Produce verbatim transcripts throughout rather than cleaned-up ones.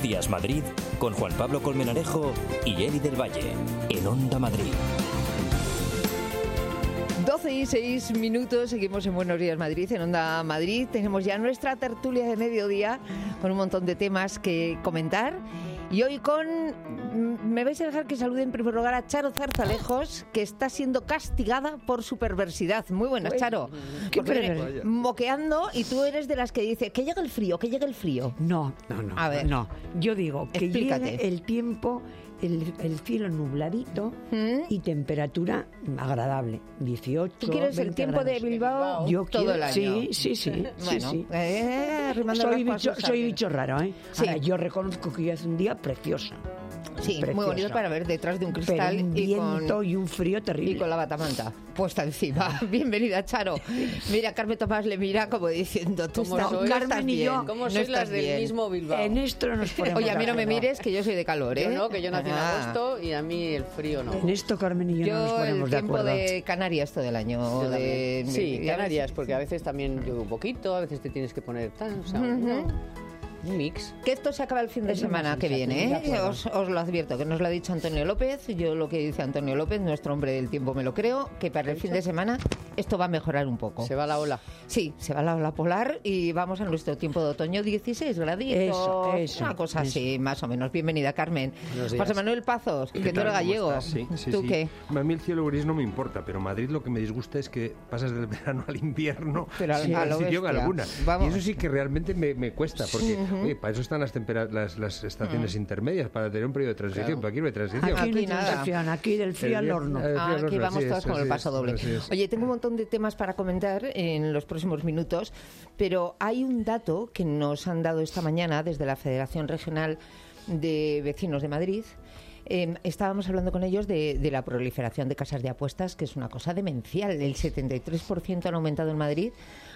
Días Madrid con Juan Pablo Colmenarejo y Eli del Valle en Onda Madrid. doce y seis minutos, seguimos en Buenos Días Madrid, en Onda Madrid. Tenemos ya nuestra tertulia de mediodía con un montón de temas que comentar. Y hoy con... Me vais a dejar que salude en primer lugar a Charo Zarzalejos, que está siendo castigada por su perversidad. Muy buenas, Charo. ¿Qué Porque moqueando, y tú eres de las que dice que llegue el frío, que llegue el frío. No, no, no. A ver. No, yo digo que Explícate. llegue el tiempo, el, el cielo nubladito ¿Mm? y temperatura agradable. dieciocho, ¿Tú quieres el veinte tiempo grados. de Bilbao Yo todo quiero, el año? Sí, sí, sí. Bueno, sí, sí. eh, arrimando Soy, las bicho, cosas, soy ¿sabes? bicho raro, ¿eh? Sí. Ahora, yo reconozco que hoy hace un día precioso. Sí, Precioso. muy bonito para ver detrás de un cristal. Pero un y viento con... y un frío terrible. Y con la batamanta puesta encima. Bienvenida, Charo. Mira, Carmen Tomás le mira como diciendo, tú Como estás, soy, no Carmen estás y bien, yo, ¿Cómo no sois estás las del bien. mismo Bilbao? En esto nos ponemos Oye, a mí no de me acuerdo. mires, que yo soy de calor, ¿eh? Yo no, que yo nací en Ah. agosto y a mí el frío no. En esto, Carmen y yo, no nos Yo ponemos el de tiempo acuerdo. de Canarias todo el año. Yo de... también. Sí, y a Canarias, veces- porque a veces también llueve un poquito, a veces te tienes que poner tan, o sea, no, un mix. Que esto se acaba el fin de Es semana una que sensación, viene, de ¿eh? acuerdo. Os, os lo advierto, que nos lo ha dicho Antonio López. Yo lo que dice Antonio López, nuestro hombre del tiempo, me lo creo, que para el fin de semana esto va a mejorar un poco. Se va la ola. Sí, se va la ola polar y vamos a nuestro tiempo de otoño, dieciséis graditos. Eso, eso, Una cosa eso. así, más o menos. Bienvenida, Carmen. Buenos días. José Manuel Pazos, que tú tal? eres ¿Cómo gallego. estás? Sí, sí, ¿Tú sí. qué? A mí el cielo gris no me importa, pero Madrid lo que me disgusta es que pasas del verano al invierno Pero a- sin a lo transición bestia. alguna. Vamos. Y eso sí que realmente me, me cuesta, porque oye, para eso están las, tempera- las, las estaciones intermedias, para tener un periodo de transición. Claro. Pero aquí no hay transición. Aquí, no hay Aquí nada. transición, aquí del frío al El- horno. el- Ah, frío al aquí horno, vamos así todos es, con el así paso es, doble. así es. Oye, tengo un montón de temas para comentar en los próximos minutos, pero hay un dato que nos han dado esta mañana desde la Federación Regional de Vecinos de Madrid. Eh, estábamos hablando con ellos de, de la proliferación de casas de apuestas, que es una cosa demencial. El setenta y tres por ciento han aumentado en Madrid.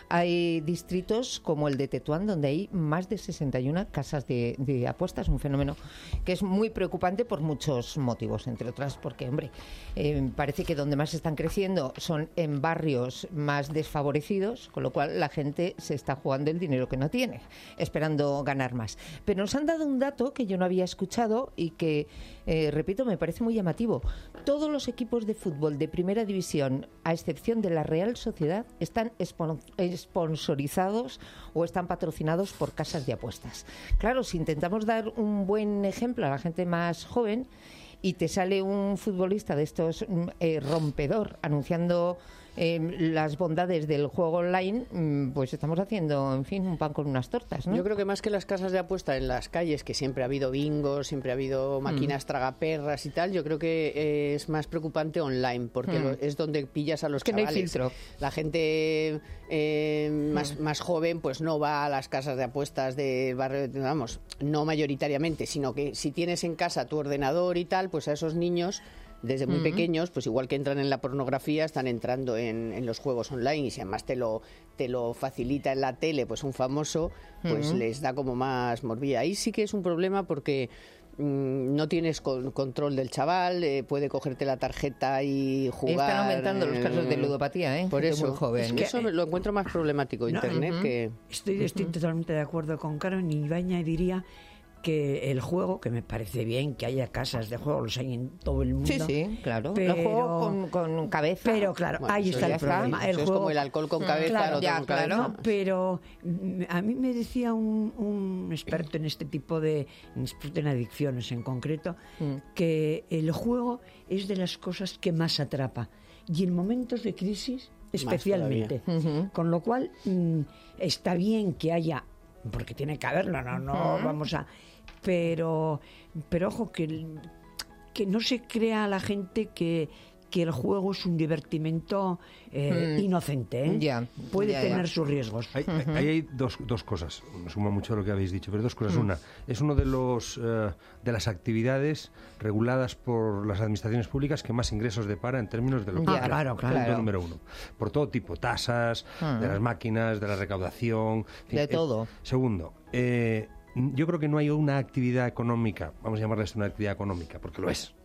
Hay distritos como el de Tetuán, donde hay más de sesenta y una casas de, de apuestas, un fenómeno que es muy preocupante por muchos motivos, entre otras porque, hombre, eh, parece que donde más están creciendo son en barrios más desfavorecidos, con lo cual la gente se está jugando el dinero que no tiene, esperando ganar más. Pero nos han dado un dato que yo no había escuchado y que, eh, repito, me parece muy llamativo. Todos los equipos de fútbol de primera división, a excepción de la Real Sociedad, están espon- sponsorizados o están patrocinados por casas de apuestas. Claro, si intentamos dar un buen ejemplo a la gente más joven y te sale un futbolista de estos mm, eh, rompedor anunciando eh, las bondades del juego online, mm, pues estamos haciendo, en fin, un pan con unas tortas, ¿no? Yo creo que más que las casas de apuesta en las calles, que siempre ha habido bingos, siempre ha habido máquinas tragaperras y tal, yo creo que eh, es más preocupante online, porque Mm. lo- es donde pillas a los Es que no hay chavales. filtro. La gente eh, más, más joven pues no va a las casas de apuestas de barrio, vamos, no mayoritariamente, sino que si tienes en casa tu ordenador y tal, pues a esos niños desde muy pequeños, pues igual que entran en la pornografía, están entrando en, en los juegos online, y si además te lo, te lo facilita en la tele, pues un famoso, pues les da como más morbilla. Ahí sí que es un problema porque mm, no tienes con- control del chaval, eh, puede cogerte la tarjeta y jugar. Están aumentando los casos de eh, ludopatía, ¿eh? Por Gente eso, muy joven. es que eso lo encuentro más problemático, Internet, ujú. que... Estoy, estoy totalmente de acuerdo con Carmen y Ibaña y diría que el juego, que me parece bien que haya casas de juego, los hay en todo el mundo. Sí, sí, claro. Pero, Lo juego con, con cabeza. Pero claro, Bueno, ahí eso está ya el está. problema. Eso El es juego, como el alcohol con cabeza, claro, el otro ya, con claro. cabeza. no, pero mm, a mí me decía un, un experto en este tipo de, experto en adicciones en concreto, que el juego es de las cosas que más atrapa. Y en momentos de crisis, especialmente. Ujú. Con lo cual, mm, está bien que haya, porque tiene que haberlo, no, no vamos a... Pero, pero ojo, que, que no se crea a la gente que, que el juego es un divertimento eh, Mm. inocente, ¿eh? Ya, Puede ya, ya. tener sus riesgos. Ahí ahí hay dos, dos cosas, me suma mucho a lo que habéis dicho, pero dos cosas. Una, es uno de los eh, de las actividades reguladas por las administraciones públicas que más ingresos depara en términos de lo que Ya, crea. claro, claro. Punto número uno. Por todo tipo, tasas, de las máquinas, de la recaudación, en fin, De es- todo. Segundo, eh, yo creo que no hay una actividad económica, vamos a llamarla esto una actividad económica, porque lo es,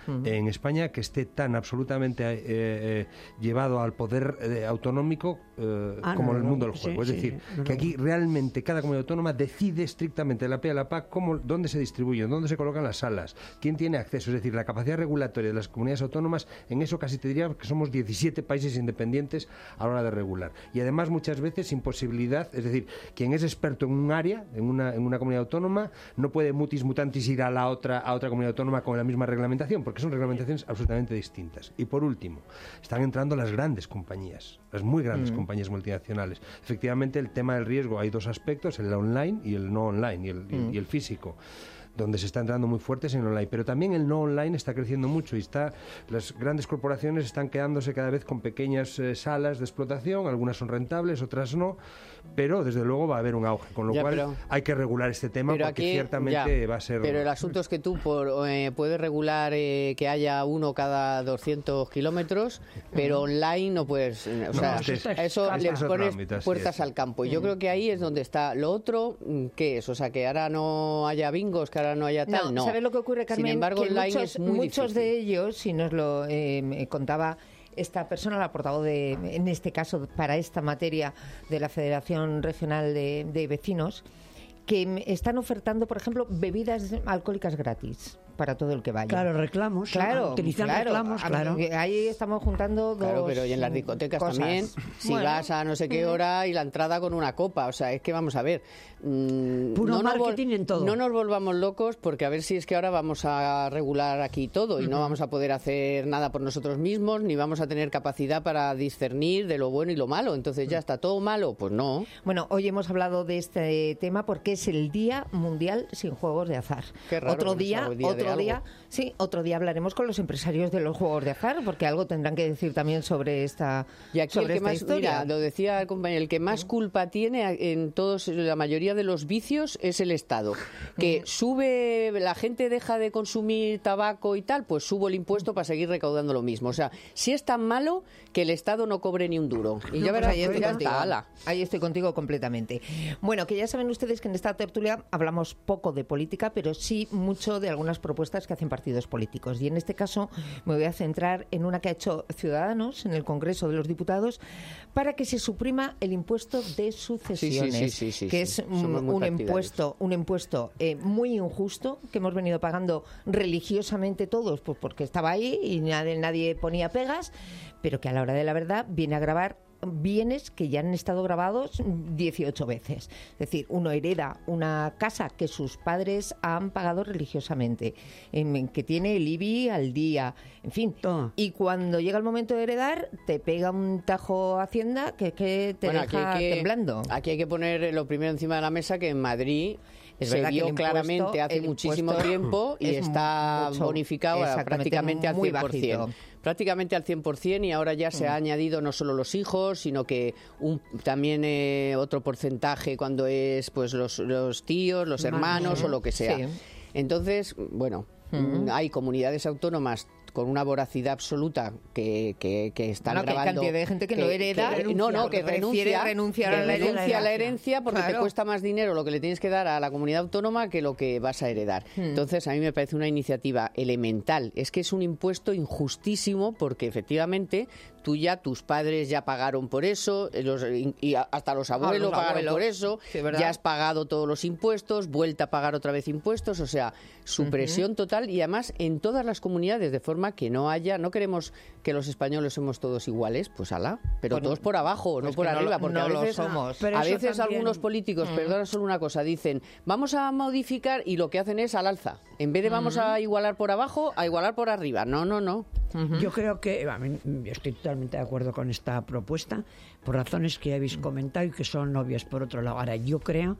uh-huh. en España que esté tan absolutamente eh, eh, llevado al poder eh, autonómico eh, ah, como no, el mundo del juego. Sí, es decir, sí, no, que aquí realmente cada comunidad autónoma decide estrictamente la P a la P A cómo, dónde se distribuyen, dónde se colocan las salas, quién tiene acceso. Es decir, la capacidad regulatoria de las comunidades autónomas, en eso casi te diría que somos diecisiete países independientes a la hora de regular. Y además muchas veces sin posibilidad, es decir, quien es experto en un área, en una, en una comunidad autónoma, no puede mutis mutantis ir a la otra, a otra comunidad autónoma con la misma reglamentación, porque son reglamentaciones absolutamente distintas. Y por último, están entrando las grandes compañías, las muy grandes mm. compañías multinacionales. Efectivamente, el tema del riesgo, hay dos aspectos, el online y el no online, y el, mm. y el físico, donde se está entrando muy fuertes en online, pero también el no online está creciendo mucho y está, las grandes corporaciones están quedándose cada vez con pequeñas eh, salas de explotación, algunas son rentables, otras no, pero desde luego va a haber un auge, con lo ya, cual pero, hay que regular este tema porque aquí, ciertamente ya, va a ser... Pero el asunto es que tú por, eh, puedes regular eh, que haya uno cada doscientos kilómetros, pero online no puedes... Eh, o no, sea, es, eso le pones ámbito, puertas sí, al campo. Y yo mm. creo que ahí es donde está. Lo otro, ¿qué es? O sea, que ahora no haya bingos, que ahora no haya tal, no. no. ¿Sabes lo que ocurre, Carmen? Sin embargo, que online muchos, es muy muchos difícil. de ellos, si nos lo eh, contaba esta persona, la portavoz de, en este caso, para esta materia de la Federación Regional de, de Vecinos, que están ofertando, por ejemplo, bebidas alcohólicas gratis para todo el que vaya. Claro, reclamos. Claro, utilizan claro, reclamos, claro. Ahí estamos juntando dos Claro, pero y en las discotecas cosas. También, si bueno, vas a no sé qué hora y la entrada con una copa, o sea, es que vamos a ver. Mmm, Puro no marketing nos, en todo. No nos volvamos locos porque a ver si es que ahora vamos a regular aquí todo y uh-huh. no vamos a poder hacer nada por nosotros mismos, ni vamos a tener capacidad para discernir de lo bueno y lo malo. Entonces ya está todo malo, pues no. Bueno, hoy hemos hablado de este tema porque es el Día Mundial sin Juegos de Azar. Qué raro, otro día, día otro día, sí, otro día hablaremos con los empresarios de los juegos de azar, porque algo tendrán que decir también sobre esta, y aquí sobre el que esta más, historia. Mira, lo decía el compañero, el que más culpa tiene en todos, la mayoría de los vicios es el Estado. Que mm. sube, la gente deja de consumir tabaco y tal, pues subo el impuesto para seguir recaudando lo mismo. O sea, si es tan malo que el Estado no cobre ni un duro. Y no, ya pues verás, ahí, estoy ya contigo. está, ala. Ahí estoy contigo completamente. Bueno, que ya saben ustedes que en esta tertulia hablamos poco de política, pero sí mucho de algunas propuestas que hacen partidos políticos. Y en este caso me voy a centrar en una que ha hecho Ciudadanos en el Congreso de los Diputados para que se suprima el impuesto de sucesiones, sí, sí, sí, sí, sí, que sí. es un, un impuesto, un impuesto eh, muy injusto que hemos venido pagando religiosamente todos, pues porque estaba ahí y nadie, nadie ponía pegas, pero que a la hora de la verdad viene a gravar bienes que ya han estado grabados dieciocho veces. Es decir, uno hereda una casa que sus padres han pagado religiosamente, en, que tiene el I B I al día, en fin. Oh. Y cuando llega el momento de heredar, te pega un tajo Hacienda que, que te bueno, deja aquí hay que, temblando. Aquí hay que poner lo primero encima de la mesa, que en Madrid es se vio impuesto, claramente hace muchísimo tiempo y está mucho, bonificado prácticamente al cien por ciento. Prácticamente al cien por ciento, y ahora ya se mm. ha añadido no solo los hijos, sino que un, también eh, otro porcentaje cuando es pues los, los tíos, los hermanos uh-huh. o lo que sea. Sí. Entonces, bueno, uh-huh. hay comunidades autónomas con una voracidad absoluta que, que, que están no, grabando... Que hay cantidad de gente que, que no hereda... Que, no, no, que renuncia, renunciar que a la renuncia herencia. a la herencia porque claro. te cuesta más dinero lo que le tienes que dar a la comunidad autónoma que lo que vas a heredar. Hmm. Entonces, a mí me parece una iniciativa elemental. Es que es un impuesto injustísimo porque, efectivamente, tú ya, tus padres ya pagaron por eso, los, y hasta los abuelos, ah, los pagaron abuelos. por eso, sí, ya has pagado todos los impuestos, vuelta a pagar otra vez impuestos, o sea, supresión uh-huh. total, y además en todas las comunidades, de forma que no haya... No queremos que los españoles somos todos iguales, pues alá, pero bueno, todos por abajo, pues no por arriba, no, porque no a veces, somos. a veces también... algunos políticos, mm. perdona solo una cosa, dicen, vamos a modificar, y lo que hacen es al alza. En vez de vamos mm. a igualar por abajo, a igualar por arriba. No, no, no. Uh-huh. Yo creo que, a mí, yo estoy totalmente de acuerdo con esta propuesta, por razones que habéis comentado y que son obvias por otro lado. Ahora, yo creo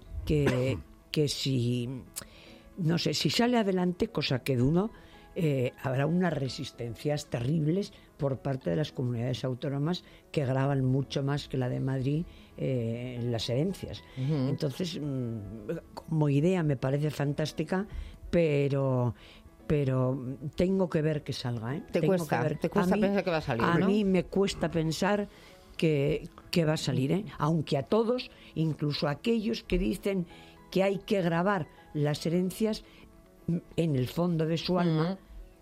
que, que si, no sé, si sale adelante, cosa que dudo, Eh, habrá unas resistencias terribles por parte de las comunidades autónomas que graban mucho más que la de Madrid eh, en las herencias. Uh-huh. Entonces, mmm, como idea me parece fantástica, pero pero tengo que ver que salga. ¿eh? ¿Te tengo cuesta, que ver. ¿Te cuesta a mí, pensar que va a salir? A ¿no? mí me cuesta pensar que, que va a salir, ¿eh? Aunque a todos, incluso a aquellos que dicen que hay que gravar las herencias, en el fondo de su alma, uh-huh.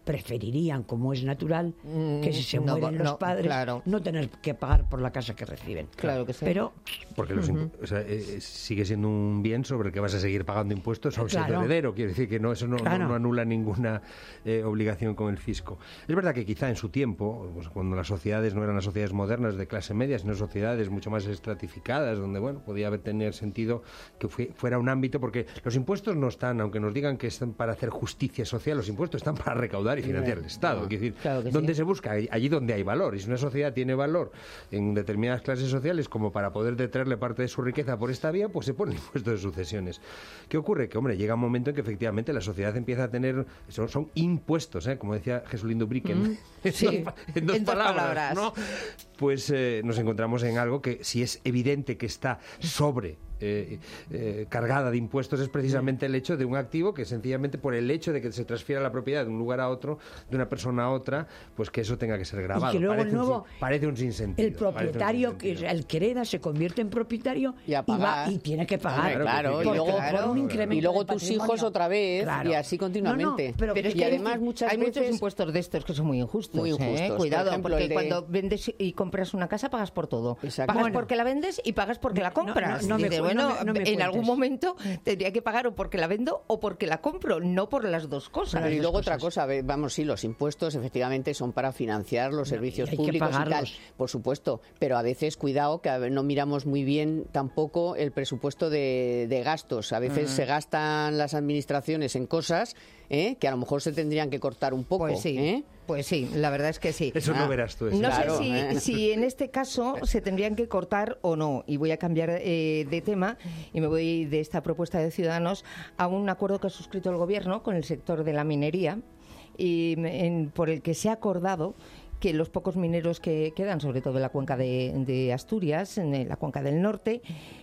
preferirían, como es natural, que si se no, mueren no, los padres, claro. no tener que pagar por la casa que reciben. Claro que sí. Pero, Porque los uh-huh. o sea, eh, sigue siendo un bien sobre el que vas a seguir pagando impuestos aun siendo claro. heredero. Quiere decir que no, eso no, claro. no, no anula ninguna eh, obligación con el fisco. Es verdad que quizá en su tiempo, pues, cuando las sociedades no eran las sociedades modernas de clase media, sino sociedades mucho más estratificadas, donde bueno podía haber tener sentido que fue, fuera un ámbito, porque los impuestos no están, aunque nos digan que están para hacer justicia social, los impuestos están para recaudar y financiar el Estado. No, decir, claro ¿dónde sí. se busca? Allí donde hay valor. Y si una sociedad tiene valor en determinadas clases sociales como para poder detraerle parte de su riqueza por esta vía, pues se pone el impuesto de sucesiones. ¿Qué ocurre? Que, hombre, llega un momento en que efectivamente la sociedad empieza a tener... Son, son impuestos, ¿eh? Como decía Jesulín Dubrique, mm, en, sí, dos, en dos en palabras, palabras. ¿no? Pues eh, nos encontramos en algo que si es evidente que está sobre... Eh, eh, cargada de impuestos es precisamente el hecho de un activo que sencillamente por el hecho de que se transfiera la propiedad de un lugar a otro, de una persona a otra, pues que eso tenga que ser grabado. Y que luego parece, el nuevo, un, parece un sinsentido. El propietario, que es el que hereda, se convierte en propietario y, a y, va, y tiene que pagar. Claro, claro. Y luego, claro, un incremento y luego tus hijos otra vez, claro. y así continuamente. No, no, pero, pero es y que además hay, muchas hay veces... muchos impuestos de estos que son muy injustos. Muy injustos. ¿eh? Cuidado, por ejemplo, porque de... cuando vendes y compras una casa pagas por todo. Exacto. Pagas Bueno. porque la vendes y pagas porque la compras. No, no, no, Dice, me, bueno, no me, no me en cuentes. algún momento tendría que pagar o porque la vendo o porque la compro, no por las dos cosas. Pero y luego cosas. otra cosa, vamos, sí, los impuestos efectivamente son para financiar los servicios hay que públicos y tal, pagarlos. por supuesto, pero a veces, cuidado, que a ver, no miramos muy bien tampoco el presupuesto de, de gastos. A veces Mm. se gastan las administraciones en cosas ¿eh? que a lo mejor se tendrían que cortar un poco. Pues sí. ¿eh? Pues sí, la verdad es que sí. Eso Ah. no verás tú. Eso. No Claro, sé si, ¿eh? si en este caso se tendrían que cortar o no. Y voy a cambiar eh, de tema y me voy de esta propuesta de Ciudadanos a un acuerdo que ha suscrito el Gobierno con el sector de la minería y en, por el que se ha acordado que los pocos mineros que quedan, sobre todo en la cuenca de, de Asturias, en la cuenca del norte,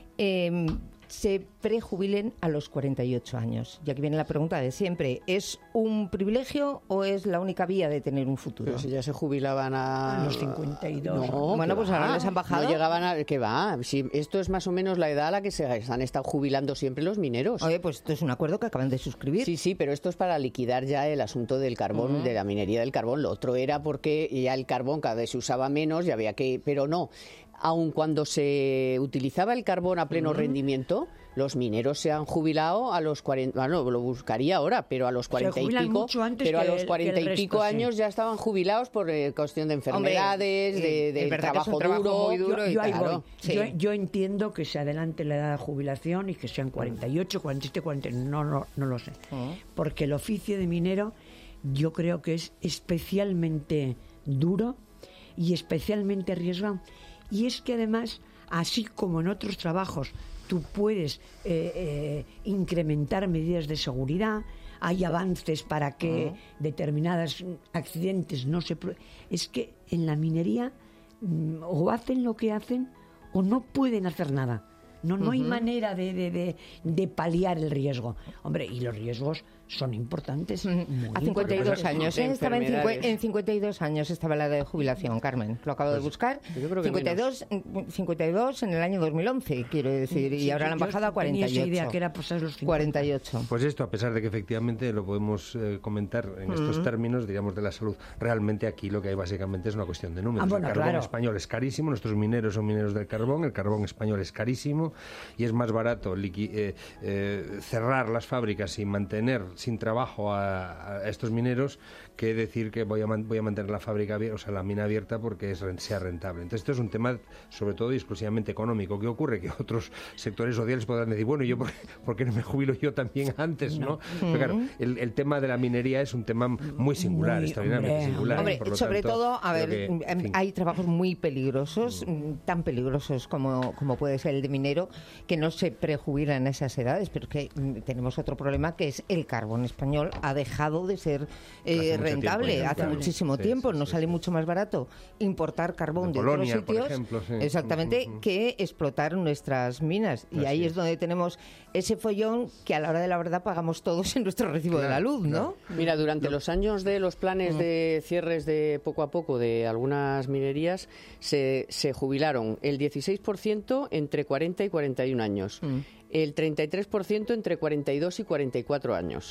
eh, se prejubilen a los cuarenta y ocho años. Y aquí viene la pregunta de siempre. ¿Es un privilegio o es la única vía de tener un futuro? Pero si ya se jubilaban a... A los cincuenta y dos. No, bueno, ¿qué pues va? ahora les han bajado. No llegaban a... ¿Qué va? Si esto es más o menos la edad a la que se han estado jubilando siempre los mineros. Oye, pues esto es un acuerdo que acaban de suscribir. Sí, sí, pero esto es para liquidar ya el asunto del carbón, uh-huh. de la minería del carbón. Lo otro era porque ya el carbón cada vez se usaba menos y había que... Pero no, aun cuando se utilizaba el carbón a pleno uh-huh. rendimiento... Los mineros se han jubilado a los cuarenta, bueno, lo buscaría ahora, pero a los cuarenta y pico, pero a los cuarenta y pico años sí. ya estaban jubilados por eh, cuestión de enfermedades, Hombre, de, de trabajo, trabajo duro, muy duro. Yo, y yo, ahí claro. voy. Sí. yo, yo entiendo que se adelante la edad de jubilación y que sean cuarenta y ocho, cuarenta y siete, cuarenta, no, no, no lo sé. Uh-huh. Porque el oficio de minero yo creo que es especialmente duro y especialmente arriesgado. Y es que además, así como en otros trabajos, tú puedes eh, eh, incrementar medidas de seguridad, hay avances para que uh-huh. determinados accidentes no se... Pro- es que en la minería mm, o hacen lo que hacen o no pueden hacer nada. No, no uh-huh. hay manera de, de, de, de paliar el riesgo. Hombre, y los riesgos son importantes. Uh-huh. A cincuenta y dos años. ¿eh? Estaba en, cincu- en cincuenta y dos años estaba la edad de jubilación, Carmen. Lo acabo pues, de buscar. Yo creo que cincuenta y dos, cincuenta y dos en el año dos mil once, quiero decir. Sí, y ahora la han bajado a cuarenta y ocho. Tenía esa idea que era pasar los cincuenta. cuarenta y ocho. Pues esto, a pesar de que efectivamente lo podemos eh, comentar en uh-huh. estos términos, diríamos, de la salud, realmente aquí lo que hay básicamente es una cuestión de números. Ah, bueno, el carbón claro. español es carísimo, nuestros mineros son mineros del carbón, el carbón español es carísimo y es más barato liqui- eh, eh, cerrar las fábricas y mantener sin trabajo a, a estos mineros que decir que voy a, man- voy a mantener la fábrica abierta, o sea, la mina abierta porque es, sea rentable. Entonces esto es un tema sobre todo y exclusivamente económico. ¿Qué ocurre? Que otros sectores sociales podrán decir, bueno, ¿yo por, por qué no me jubilo yo también antes? ¿no? ¿no? Pero claro, el, el tema de la minería es un tema muy singular, muy, extraordinariamente hombre, singular. Hombre, por lo sobre tanto, todo, a ver, que, en fin. hay trabajos muy peligrosos, mm. tan peligrosos como, como puede ser el de minero, que no se prejubilan a esas edades, pero que mm, tenemos otro problema, que es el carbón español ha dejado de ser eh, rentable tiempo, hace claro. muchísimo sí, tiempo. Sí, Nos sí, sale sí. mucho más barato importar carbón de, de Polonia, otros sitios, por ejemplo, sí. exactamente, Uh-huh. que explotar nuestras minas. Y Así ahí es. es donde tenemos ese follón que a la hora de la verdad pagamos todos en nuestro recibo claro, de la luz, ¿no? claro. Mira, durante los años de los planes de cierres de poco a poco de algunas minerías, se, se jubilaron el dieciséis por ciento entre cuarenta y cuarenta y un años, mm. el treinta y tres por ciento entre cuarenta y dos y cuarenta y cuatro años,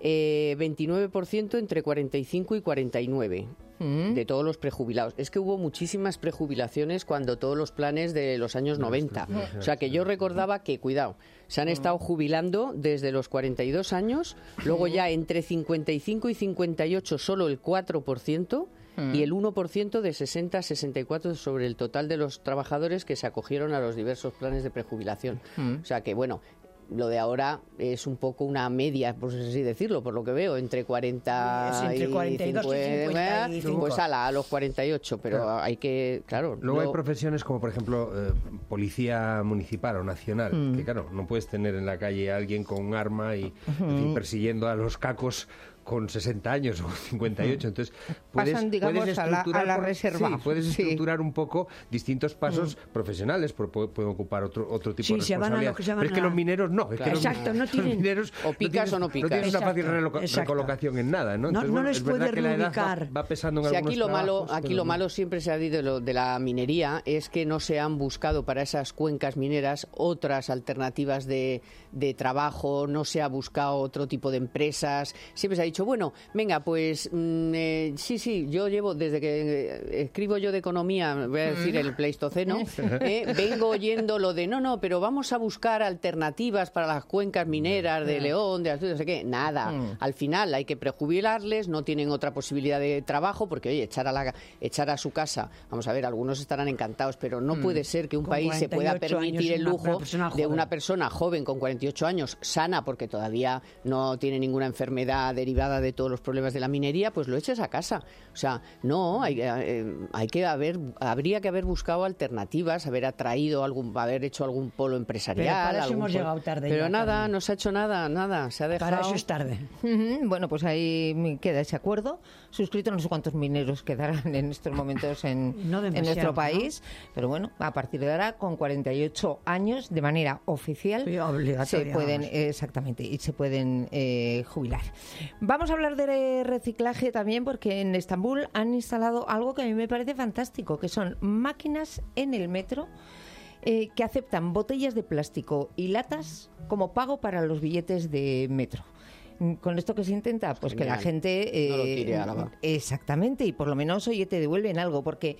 eh, veintinueve por ciento entre cuarenta y cinco y cuarenta y nueve. De todos los prejubilados. Es que hubo muchísimas prejubilaciones cuando todos los planes de los años noventa. O sea que yo recordaba que, cuidado, se han estado jubilando desde los cuarenta y dos años, luego ya entre cincuenta y cinco y cincuenta y ocho solo el cuatro por ciento y el uno por ciento de sesenta a sesenta y cuatro sobre el total de los trabajadores que se acogieron a los diversos planes de prejubilación. O sea que, bueno, lo de ahora es un poco una media, por así decirlo, por lo que veo, entre cuarenta es entre cuarenta y dos y cincuenta y cinco. Pues a, la, a los cuarenta y ocho, pero claro. hay que, claro... Luego lo... hay profesiones como, por ejemplo, eh, policía municipal o nacional, mm. que claro, no puedes tener en la calle a alguien con un arma y uh-huh. en fin, persiguiendo a los cacos con sesenta años o cincuenta y ocho, entonces puedes, pasan, digamos, puedes a la, a la por, reserva. Sí, puedes sí. estructurar un poco distintos pasos mm. profesionales, pueden, pueden ocupar otro, otro tipo sí, de responsabilidad. Se van a lo que se Pero es que a... los mineros no. Claro. Es que los, Exacto, no tienen... Los mineros o picas no tienes, o no picas. No tienes Exacto, una fácil reloca- recolocación en nada, ¿no? Entonces, no, bueno, no les es verdad puede que la edad reubicar. Va, va pesando en sí, algunos aquí lo trabajos, malo, aquí pero... lo malo siempre se ha dicho de, lo, de la minería es que no se han buscado para esas cuencas mineras otras alternativas de, de trabajo, no se ha buscado otro tipo de empresas. Siempre se ha dicho, bueno, venga, pues mm, eh, sí, sí, yo llevo, desde que eh, escribo yo de economía, voy a decir el Pleistoceno, eh, vengo oyendo lo de, no, no, pero vamos a buscar alternativas para las cuencas mineras de León, de Asturias, no sé qué. Nada. Al final hay que prejubilarles, no tienen otra posibilidad de trabajo, porque, oye, echar a, la, echar a su casa, vamos a ver, algunos estarán encantados, pero no mm. puede ser que un con país se pueda permitir el lujo una de una persona joven con cuarenta y ocho años, sana, porque todavía no tiene ninguna enfermedad derivada de todos los problemas de la minería, pues lo eches a casa. O sea, no, hay, eh, hay que haber, habría que haber buscado alternativas, haber atraído algún, haber hecho algún polo empresarial. Pero para eso algún hemos polo... llegado tarde. Pero ya, nada, Carmen. no se ha hecho nada, nada, se ha dejado. Para eso es tarde. Uh-huh. Bueno, pues ahí queda ese acuerdo suscrito. No sé cuántos mineros quedarán en estos momentos en, no en nuestro país, ¿no? Pero bueno, a partir de ahora, con cuarenta y ocho años, de manera oficial, sí, se pueden, exactamente, y se pueden eh, jubilar. Vamos a hablar de reciclaje también, porque en Estambul han instalado algo que a mí me parece fantástico, que son máquinas en el metro eh, que aceptan botellas de plástico y latas como pago para los billetes de metro. ¿Con esto que se intenta? Pues genial. Que la gente... Eh, no lo tire a la va. Exactamente, y por lo menos, oye, te devuelven algo, porque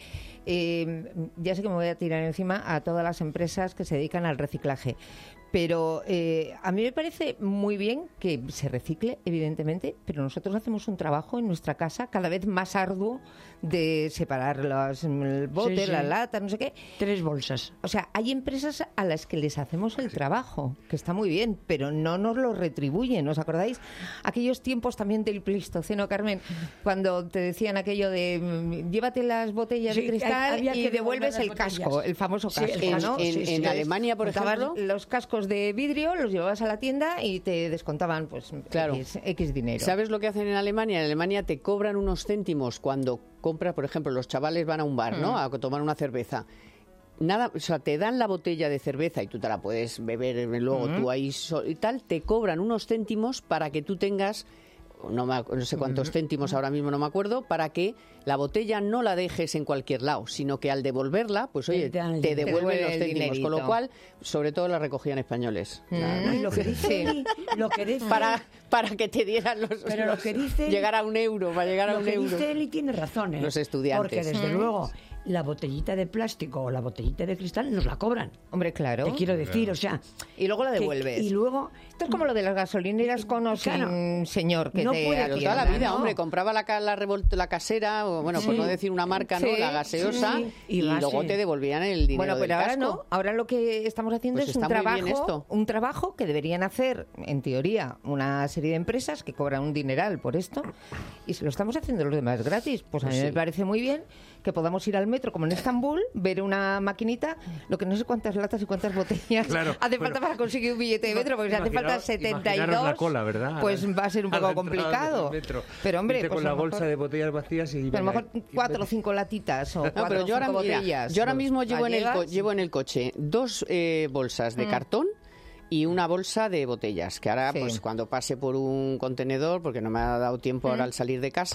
eh, ya sé que me voy a tirar encima a todas las empresas que se dedican al reciclaje, pero eh, a mí me parece muy bien que se recicle, evidentemente, pero nosotros hacemos un trabajo en nuestra casa cada vez más arduo de separar los el bote, sí, sí. las latas, no sé qué. Tres bolsas. O sea, hay empresas a las que les hacemos el trabajo, que está muy bien, pero no nos lo retribuyen. ¿Os acordáis? Aquellos tiempos también del Pleistoceno, Carmen, cuando te decían aquello de llévate las botellas sí, de cristal y devuelves el casco, el famoso casco, sí, ¿no? En, sí, en, sí, en Alemania, por ejemplo... Los cascos de vidrio los llevabas a la tienda y te descontaban pues claro. X, X dinero. ¿Sabes lo que hacen en Alemania? En Alemania te cobran unos céntimos cuando compras, por ejemplo, los chavales van a un bar, ¿no? A tomar una cerveza. Nada, o sea, te dan la botella de cerveza y tú te la puedes beber luego uh-huh. tú ahí so- y tal, te cobran unos céntimos para que tú tengas No, me, no sé cuántos céntimos ahora mismo, no me acuerdo, para que la botella no la dejes en cualquier lado, sino que al devolverla, pues oye, te, te devuelven te los céntimos, dinerito. Con lo cual, sobre todo la recogían españoles. Mm, claro. Lo que dice, lo que dice para, para que te dieran los, pero los lo que dice, llegar a un euro, para llegar a un euro. Lo que dice Eli tiene razón, ¿eh? Los estudiantes. Porque desde mm. luego la botellita de plástico o la botellita de cristal nos la cobran. Hombre, claro. Te quiero decir, claro. o sea... Y luego la devuelves. Que, y luego... Esto es como lo de las gasolineras con o claro, sin señor que no te puede toda la vida, ¿no? Hombre, compraba la, la, revol- la casera, o bueno, sí. por no decir una marca, ¿no? Sí, la gaseosa, sí. y, y luego te devolvían el dinero Bueno, pero del ahora casco. no. Ahora lo que estamos haciendo pues es un trabajo, un trabajo que deberían hacer, en teoría, una serie de empresas que cobran un dineral por esto, y se lo estamos haciendo los demás gratis. Pues a mí pues sí. me parece muy bien que podamos ir al metro, como en Estambul, ver una maquinita, lo que no sé cuántas latas y cuántas botellas claro, hace bueno, falta para conseguir un billete de metro, porque si hace falta setenta y dos, la cola, ¿verdad? Pues va a ser un poco complicado. Pero hombre, pues con la mejor, bolsa de botellas vacías y... A lo mejor cuatro o cinco latitas o no, cuatro pero o yo cinco ahora, botellas. Mira, yo ahora mismo llevo en, el co- llevas? llevo en el coche dos eh, bolsas de mm. cartón y una bolsa de botellas, que ahora, sí. pues cuando pase por un contenedor, porque no me ha dado tiempo mm. ahora al salir de casa,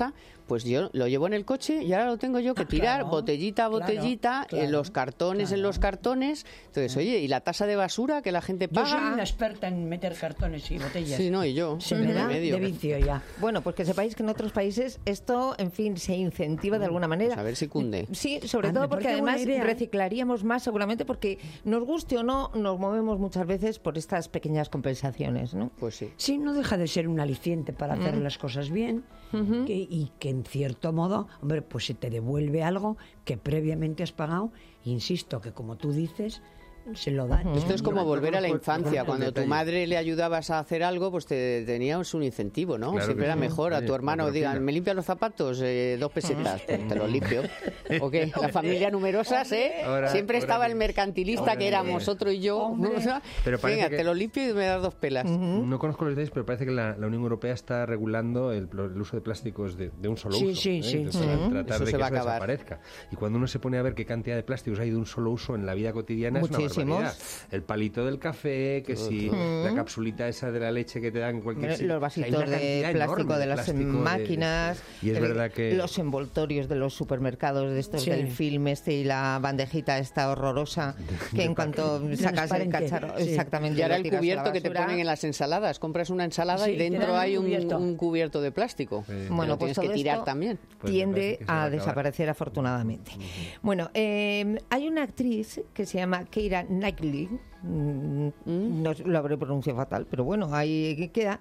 pues yo lo llevo en el coche y ahora lo tengo yo que Ah, tirar claro, botellita a claro, botellita, claro, en los cartones, claro. en los cartones. Entonces, oye, ¿y la tasa de basura que la gente Yo soy paga? una experta en meter cartones y botellas. Sí, no, y yo. Se en me el da medio. de vicio ya. Bueno, pues que sepáis que en otros países esto, en fin, se incentiva de alguna manera. Pues a ver si cunde. Sí, sobre Ah, todo me porque parece buena además idea, ¿eh? reciclaríamos más seguramente porque nos guste o no, nos movemos muchas veces por estas pequeñas compensaciones, ¿no? Pues sí. Sí, no deja de ser un aliciente para hacer las cosas bien que- y que en cierto modo, hombre, pues se te devuelve algo que previamente has pagado. Insisto que como tú dices, se lo dan. Esto es como volver a la infancia. Con- con Cuando tu detalle. madre le ayudabas a hacer algo, pues te tenías un incentivo, ¿no? Claro Siempre que era sí. mejor. A Oye, tu hermano una digan, propina. ¿me limpias los zapatos? Eh, dos pesetas. Pues te los limpio. ¿O qué? La familia numerosas, ¿eh? Ahora- Siempre ahora estaba el bien. mercantilista Ahora que éramos bien. otro y yo. Hombre. ¿no? O sea, Pero parece venga, que- te los limpio y me das dos pelas. No conozco los detalles, pero parece que la, la Unión Europea está regulando el, el uso de plásticos de, de un solo Sí, uso. sí, ¿eh? sí. Entonces, para Ujú. tratar Eso de se que va a eso acabar. desaparezca. Y cuando uno se pone a ver qué cantidad de plásticos hay de un solo uso en la vida cotidiana, es Muchísimos. una barbaridad. El palito del café, que si la capsulita esa de la leche que te dan en cualquier sitio. Los Hay vasitos una de cantidad plástico enorme de las plástico de- máquinas, y es el- verdad que los envoltorios de los supermercados, de estos Sí. del film este y la bandejita esta horrorosa, que en cuanto sacas el Transparente, cacharro, sí. exactamente, Y ahora lo el tiras a la cubierto que te basura. ponen en las ensaladas. Compras una ensalada Sí, y te dentro dan un hay un cubierto. un cubierto de plástico. Sí. Que Bueno, lo pues tienes que todo tirar esto también. Pues me parece tiende que se va a a acabar. desaparecer afortunadamente. Bueno, eh, hay una actriz que se llama Keira Knightley, mm, no sé, lo habré pronunciado fatal, pero bueno, ahí queda,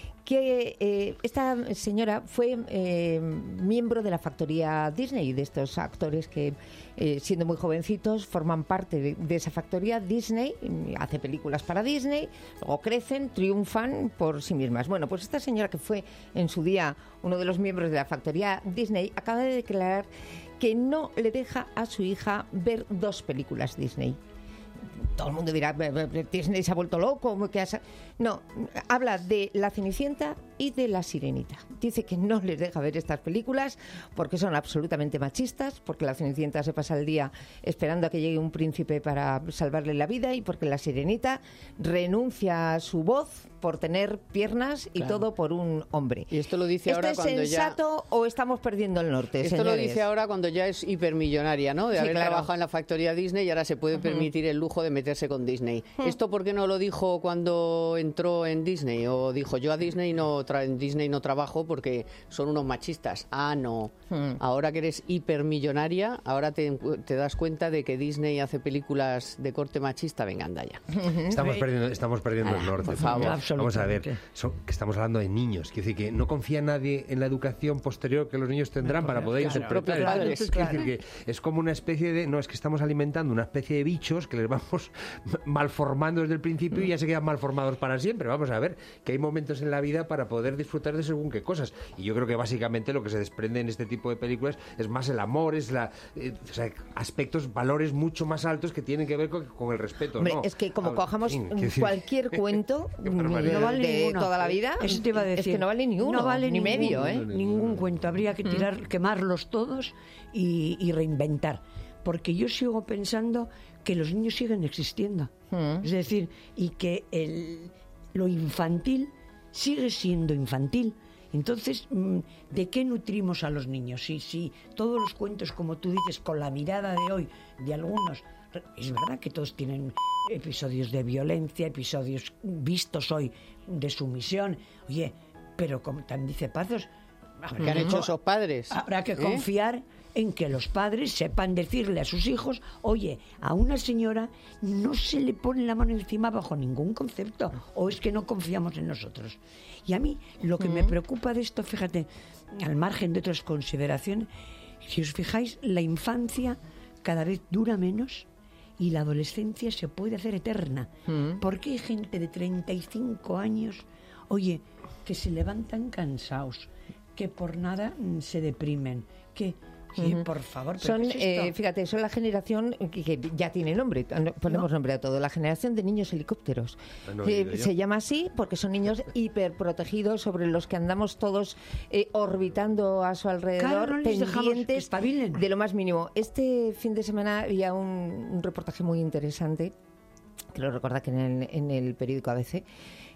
que eh, esta señora fue eh, miembro de la factoría Disney, de estos actores que, eh, siendo muy jovencitos, forman parte de, de esa factoría Disney, y hace películas para Disney, luego crecen, triunfan por sí mismas. Bueno, pues esta señora que fue en su día uno de los miembros de la factoría Disney, acaba de declarar que no le deja a su hija ver dos películas Disney. Todo el mundo dirá, "Be- be- Disney se ha vuelto loco". ¿Qué has-?". No, habla de La Cenicienta y de La Sirenita. Dice que no les deja ver estas películas porque son absolutamente machistas, porque La Cenicienta se pasa el día esperando a que llegue un príncipe para salvarle la vida y porque La Sirenita renuncia a su voz por tener piernas y Claro. todo por un hombre. Y esto lo dice ¿Esto ahora es cuando ya... sensato o estamos perdiendo el norte, Esto señores? lo dice ahora cuando ya es hipermillonaria, ¿no? De Sí, haber claro. trabajado en la factoría Disney y ahora se puede permitir el lujo de meterse con Disney. ¿Esto por qué no lo dijo cuando entró en Disney? O dijo, yo a Disney no tra- en Disney no trabajo porque son unos machistas. Ah, no. Ahora que eres hipermillonaria, ahora te, te das cuenta de que Disney hace películas de corte machista. Venga, anda ya. Estamos perdiendo, estamos perdiendo el norte. por favor. Vamos a ver, Absolutamente. son- que estamos hablando de niños. Quiere decir que no confía nadie en la educación posterior que los niños tendrán para poder Claro, interpretar. propios Entonces, padres. quiere decir que es como una especie de... No, es que estamos alimentando una especie de bichos que les vamos malformando desde el principio y ya se quedan malformados para siempre. Vamos a ver que hay momentos en la vida para poder disfrutar de según qué cosas. Y yo creo que básicamente lo que se desprende en este tipo de películas es más el amor, es la... eh, o sea, aspectos, valores mucho más altos que tienen que ver con, con el respeto. Hombre, ¿no? es que como Ah, cojamos en fin, quiero decir- cualquier cuento Qué mm, barbaridad. de, No vale de ninguno. toda la vida, Eso te iba a decir. es que no vale ni uno, No vale ni ningún- medio, ¿eh? Ningún cuento. Habría que tirar, quemarlos todos y, y reinventar. Porque yo sigo pensando que los niños siguen existiendo. Es decir, y que el, lo infantil sigue siendo infantil. Entonces, mm, ¿de qué nutrimos a los niños? Si, si todos los cuentos, como tú dices, con la mirada de hoy, de algunos, es verdad que todos tienen episodios de violencia, episodios vistos hoy de sumisión. Oye, pero como también dice Pazos, ¿Qué han hecho esos padres? habrá que ¿Eh? confiar en que los padres sepan decirle a sus hijos, oye, a una señora no se le pone la mano encima bajo ningún concepto, o es que no confiamos en nosotros. Y a mí lo que me preocupa de esto, fíjate, al margen de otras consideraciones, si os fijáis, la infancia cada vez dura menos y la adolescencia se puede hacer eterna. Porque hay gente de treinta y cinco años, oye, que se levantan cansados, que por nada mm, se deprimen, que, que, por favor, ¿pero Son, qué es esto? eh, fíjate, son la generación que, que ya tiene nombre, no- ponemos nombre a todo, la generación de niños helicópteros. Ah, no, Eh, digo yo. se llama así porque son niños hiperprotegidos sobre los que andamos todos eh, orbitando a su alrededor, Claro, no les dejamos que pendientes espabilen. de lo más mínimo. Este fin de semana había un, un reportaje muy interesante, creo recordar que en el, en el periódico A B C,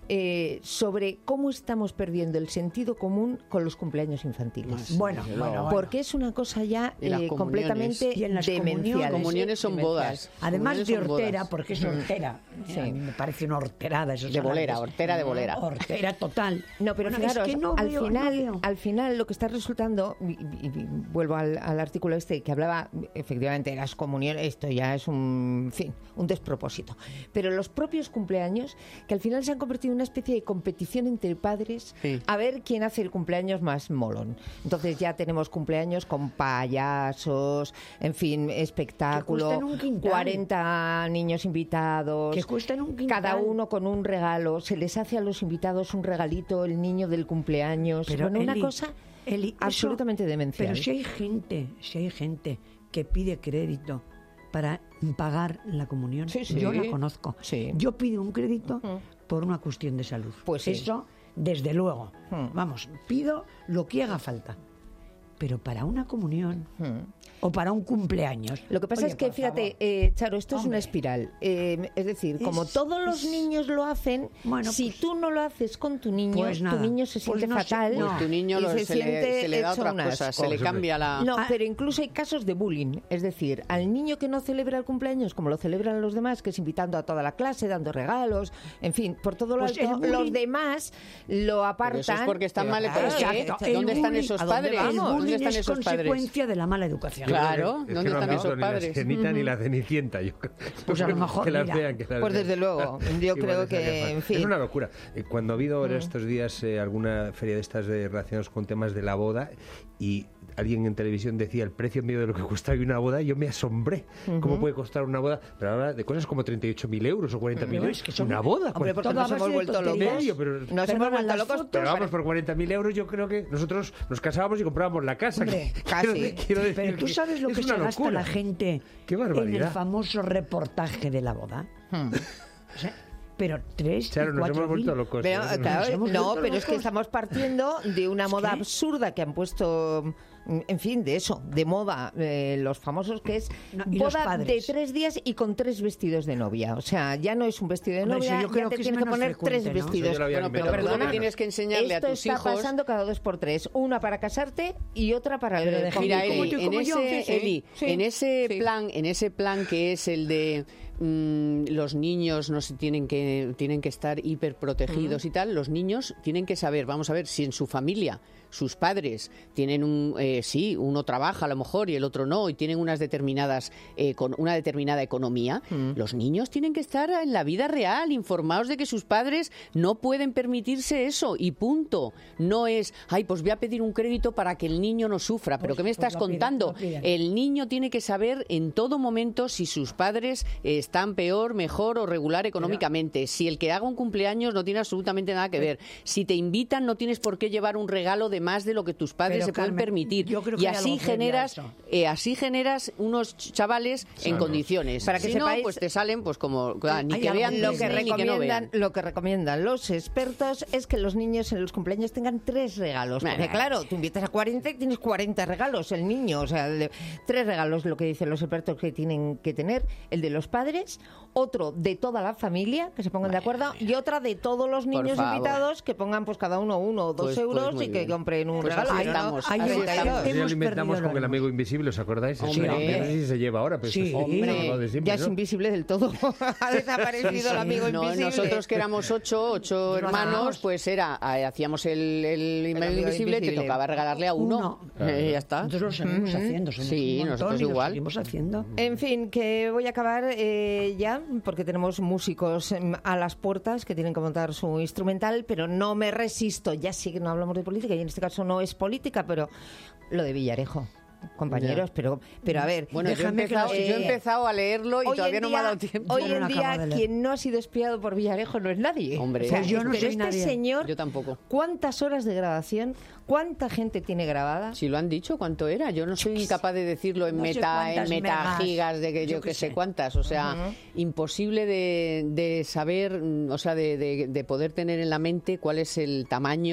eh, sobre cómo estamos perdiendo el sentido común con los cumpleaños infantiles. Bueno, bueno, bueno. Porque es una cosa ya eh, completamente y en las demencial. Las comuniones son bodas. Además de hortera, bodas. Porque es hortera. Sí. A mí me parece una horterada. Esos de bolera, hortera de bolera. Hortera total. No, pero bueno, fijaros, es que no al, veo, final, no veo. al final lo que está resultando, y, y, y vuelvo al, al artículo este que hablaba, efectivamente, de las comuniones, esto ya es un, en fin, un despropósito. Pero los propios cumpleaños, que al final se han convertido en una especie de competición entre padres, sí, a ver quién hace el cumpleaños más molón. Entonces ya tenemos cumpleaños con payasos, en fin, espectáculo, cuarenta niños invitados, que cuestan un quintal, cada uno con un regalo, se les hace a los invitados un regalito, el niño del cumpleaños. Pero bueno, Eli, una cosa Eli, absolutamente eso, demencial. Pero si hay gente, si hay gente que pide crédito para pagar la comunión, sí, sí, yo la conozco. Sí. Yo pido un crédito uh-huh. por una cuestión de salud. Pues sí. Eso, desde luego. Uh-huh. Vamos, pido lo que haga falta. Pero para una comunión uh-huh. o para un cumpleaños... Lo que pasa oye, es que, fíjate, eh, Charo, esto Hombre. es una espiral. Eh, es decir, es, como todos los es, niños lo hacen, bueno, si pues, tú no lo haces con tu niño, pues tu niño se siente pues no fatal. Pues no. tu niño lo, se, se, le, se le da otra cosa, se le cambia la... No, pero incluso hay casos de bullying. Es decir, al niño que no celebra el cumpleaños como lo celebran los demás, que es invitando a toda la clase, dando regalos, en fin, por todo lo pues alto, bullying, los demás lo apartan. Pero eso es porque están mal educados. ¿Dónde están esos padres? ¿Dónde están esos padres? Consecuencia de la mala educación. Claro, es ¿dónde que no están esos padres? Ni la Cenita uh-huh. ni la Cenicienta. Yo, pues a lo mejor que las mira, vean, que las pues vean. desde luego, yo creo que, en fin. Es una locura. Cuando ha habido uh-huh. estos días eh, alguna feria de estas de, relacionadas con temas de la boda y alguien en televisión decía el precio medio de lo que cuesta hoy una boda, yo me asombré. Uh-huh. ¿Cómo puede costar una boda? Pero ahora de cosas como treinta y ocho mil euros o cuarenta mil euros. Es que son... Una boda. Hombre, porque nos hemos vuelto locos. Medio, pero... Nos hemos vuelto locos. Pero vamos, por cuarenta mil euros yo creo que nosotros nos casábamos y comprábamos la casa. Hombre, que, casi. Quiero, quiero decir pero tú sabes lo que se gasta locura. La gente Qué barbaridad. En el famoso reportaje de la boda. Hmm. O sea, pero tres claro, y nos cuatro hemos vuelto mil. locos. Pero, ¿eh? claro, nos no, pero locos. Es que estamos partiendo de una ¿Es moda qué? absurda que han puesto, en fin, de eso, de moda, eh, los famosos, que es no, boda de tres días y con tres vestidos de novia. O sea, ya no es un vestido de Hombre, novia, yo creo ya te que tienes que poner tres ¿no? vestidos. Bueno, pero perdona, que tienes que enseñarle esto a tus está hijos... pasando cada dos por tres. Una para casarte y otra para el de Mira, Eli, yo, en ese, yo, sí, Eli, sí, en ese sí. plan, en ese plan que es el de mmm, los niños no se tienen que tienen que estar hiperprotegidos uh-huh. y tal, los niños tienen que saber, vamos a ver, si en su familia sus padres tienen un eh, sí, uno trabaja a lo mejor y el otro no y tienen unas determinadas eh, con una determinada economía, mm. los niños tienen que estar en la vida real informados de que sus padres no pueden permitirse eso y punto. No es, ay, pues voy a pedir un crédito para que el niño no sufra, pero pues, ¿qué me estás pues contando? Piden, el niño tiene que saber en todo momento si sus padres eh, están peor, mejor o regular económicamente. Pero, si el que haga un cumpleaños no tiene absolutamente nada que ver. Si te invitan no tienes por qué llevar un regalo de más de lo que tus padres pero, se Carmen, pueden permitir y así generas eh, así generas unos chavales sí, en no. condiciones para que si sepáis, no pues te salen pues como ah, ni que vean lo que ni recomiendan que no vean. Lo que recomiendan los expertos es que los niños en los cumpleaños tengan tres regalos, porque nah, claro, tú invitas a cuarenta y tienes cuarenta regalos el niño, o sea, el de, tres regalos lo que dicen los expertos que tienen que tener, el de los padres, otro de toda la familia, que se pongan bueno, de acuerdo, mira. Y otra de todos los niños invitados que pongan pues cada uno uno o dos pues, euros pues y que bien. compren un pues regalo. Ahí estamos, ahí ahí estamos. Ya lo inventamos con el amigo invisible, ¿os acordáis? Hombre. No sé si se lleva ahora, pero sí, hombre, de siempre, ya ¿no? es invisible del todo. Ha desaparecido sí, sí. el amigo no, invisible. Nosotros que éramos ocho, ocho hermanos, pues era, hacíamos el, el, el amigo invisible, invisible, te tocaba regalarle a uno. uno. Claro. Eh, ya está. Nosotros lo seguimos uh-huh. haciendo. Somos sí, un nosotros igual. Lo seguimos haciendo. En fin, que voy a acabar eh, ya, porque tenemos músicos a las puertas que tienen que montar su instrumental, pero no me resisto. Ya sí que no hablamos de política, y en este caso no es política, pero lo de Villarejo. Compañeros, pero pero a ver, bueno, yo he, empezado, que, eh, yo he empezado a leerlo y todavía no me ha dado tiempo. Hoy en día quien no ha sido espiado por Villarejo no es nadie. Hombre, o sea, pues yo no pero soy este nadie. Señor, yo tampoco. ¿Cuántas horas de grabación? ¿Cuánta gente tiene grabada? Si lo han dicho, ¿cuánto era? Yo no soy incapaz de decirlo en no meta en meta gigas de que yo, yo que sé. sé cuántas, o sea, uh-huh. imposible de, de saber, o sea, de, de, de poder tener en la mente cuál es el tamaño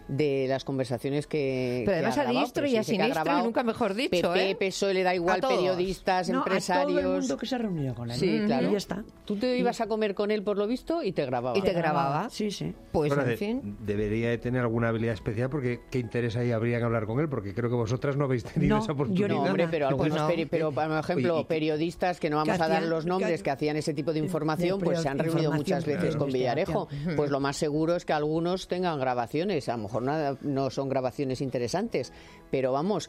de las conversaciones que Pero además que ha a grabado, diestro pero y a sí dice que ha siniestro, grabado nunca mejor dicho, P P, ¿eh? P S O E, le da igual, A todos. periodistas, No, empresarios. a todo el mundo que se ha reunido con él. Sí, Mm, claro. Y ya está. Tú te ibas a comer con él, por lo visto, y te grababa. Y te grababa. Sí, sí. Pues, Bueno, en de- fin. debería de tener alguna habilidad especial, porque ¿qué interés ahí habría en hablar con él? Porque creo que vosotras no habéis tenido No, esa yo oportunidad. no, No, hombre, pero Pues algunos, no. peri- pero por ejemplo, Oye, y- periodistas, que no vamos que a dar hacían- los nombres, que- que hacían ese tipo de información, de pues se han reunido información, muchas veces claro. con Villarejo. Investigación. Pues lo más seguro es que algunos tengan grabaciones, a lo mejor nada, no son grabaciones interesantes, pero vamos,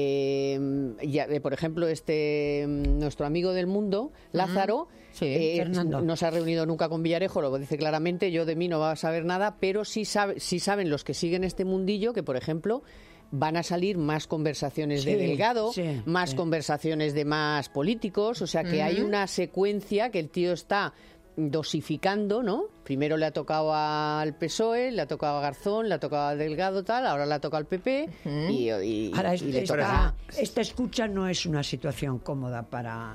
eh, ya, eh, por ejemplo, este mm, nuestro amigo del mundo, Lázaro, Sí, eh, Fernando. no se ha reunido nunca con Villarejo, lo dice claramente, yo de mí no va a saber nada, pero sí, sabe, sí saben los que siguen este mundillo que, por ejemplo, van a salir más conversaciones de Sí, Delgado, sí, más sí. conversaciones de más políticos, o sea que hay una secuencia que el tío está dosificando, ¿no? Primero le ha tocado al P S O E, le ha tocado a Garzón, le ha tocado a Delgado, tal, ahora le ha tocado al P P y, y- Ahora, y le esta, tocará. esta escucha no es una situación cómoda para...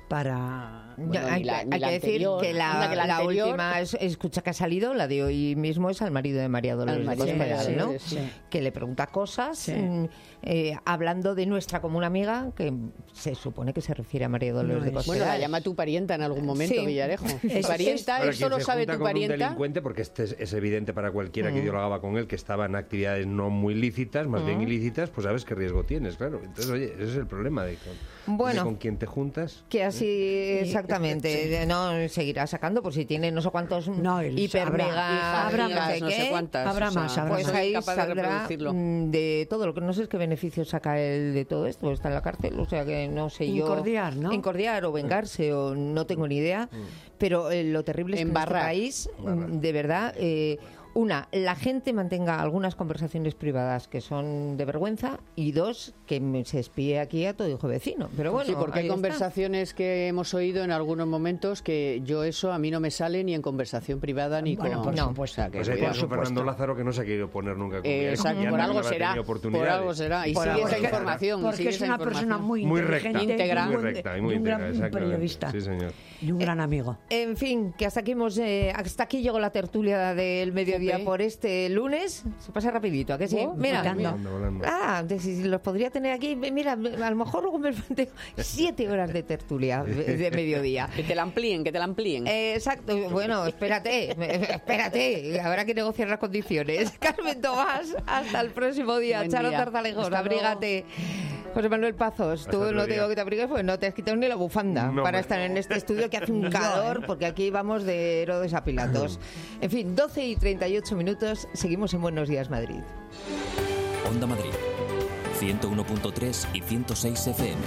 para Bueno, hay, ni la- hay ni la que decir anterior, que la, anda, que la la anterior- última es- escucha que ha salido, la de hoy mismo, es al marido de María Dolores Al de marido de Cospedal, María ¿no? Dolores, sí. Que le pregunta cosas, Sí. mm, eh, hablando de nuestra común amiga, que se supone que se refiere a María Dolores No de es- Cospedal. Bueno, la llama tu parienta en algún momento, Sí. Villarejo. Es- parienta, Ahora, esto quien lo se sabe junta tu con un parienta. delincuente, porque este es, es evidente para cualquiera que dio la gaba con él, que estaba en actividades no muy lícitas, más bien ilícitas, pues sabes qué riesgo tienes, claro. Entonces, oye, ese es el problema de con, Bueno. de con quién te juntas. Que así, exactamente, no seguirá sacando, por si tiene no sé cuántos No, el- hiper habrá- mega, habrá no más, sé no qué, sé cuántas. Habrá o sea, más, habrá pues no soy ahí capaz de saldrá reproducirlo. mm, de todo lo que no sé es qué beneficios saca él de todo esto, está en la cárcel, o sea que no sé yo. Incordiar, ¿no? Incordiar o vengarse, o no tengo ni idea, pero eh, lo terrible es que en este Embarrar. país, mm, de verdad, eh, una, la gente mantenga algunas conversaciones privadas que son de vergüenza, y dos, que me- se espíe aquí a todo hijo vecino. Pero bueno, Sí, porque ahí hay está. conversaciones que hemos oído en algunos momentos que yo eso a mí no me sale ni en conversación privada ni Bueno, con... por No. supuesto. Pues por ahí tienes un supuesto. Fernando Lázaro que no se ha querido poner nunca con Eh, Villarejo, exacto, y ya por no algo habrá será, tenido por oportunidades. algo será. Y Por sigue algo esa será. información. Porque sigue es esa una información. persona muy, Muy inteligente, recta, íntegra. y un muy buen- recta y y muy un íntegra, gran exactamente. periodista Sí, señor. y un gran amigo. En fin, que hasta aquí hemos, eh, hasta aquí llegó la tertulia del mediodía Jope. por este lunes. Se pasa rapidito, ¿a que sí? Oh, Mira, volando. Volando, volando. ah, de- si si los podría tener aquí, mira, a lo mejor luego me tengo siete horas de tertulia de, de mediodía. Que te la amplíen, que te la amplíen. Eh, exacto, bueno, espérate, espérate, habrá que negociar las condiciones. Carmen Tomás, hasta el próximo día. Buen Charo día. Tarzalejos, Hasta luego. abrígate. José Manuel Pazos, Hasta tú otro no te día. digo que te abrigues, pues no te has quitado ni la bufanda No, para hombre. estar en este estudio que hace un calor, porque aquí vamos de Herodes a Pilatos. En fin, doce y treinta y ocho minutos, seguimos en Buenos Días Madrid. Onda Madrid, ciento uno punto tres y ciento seis F M.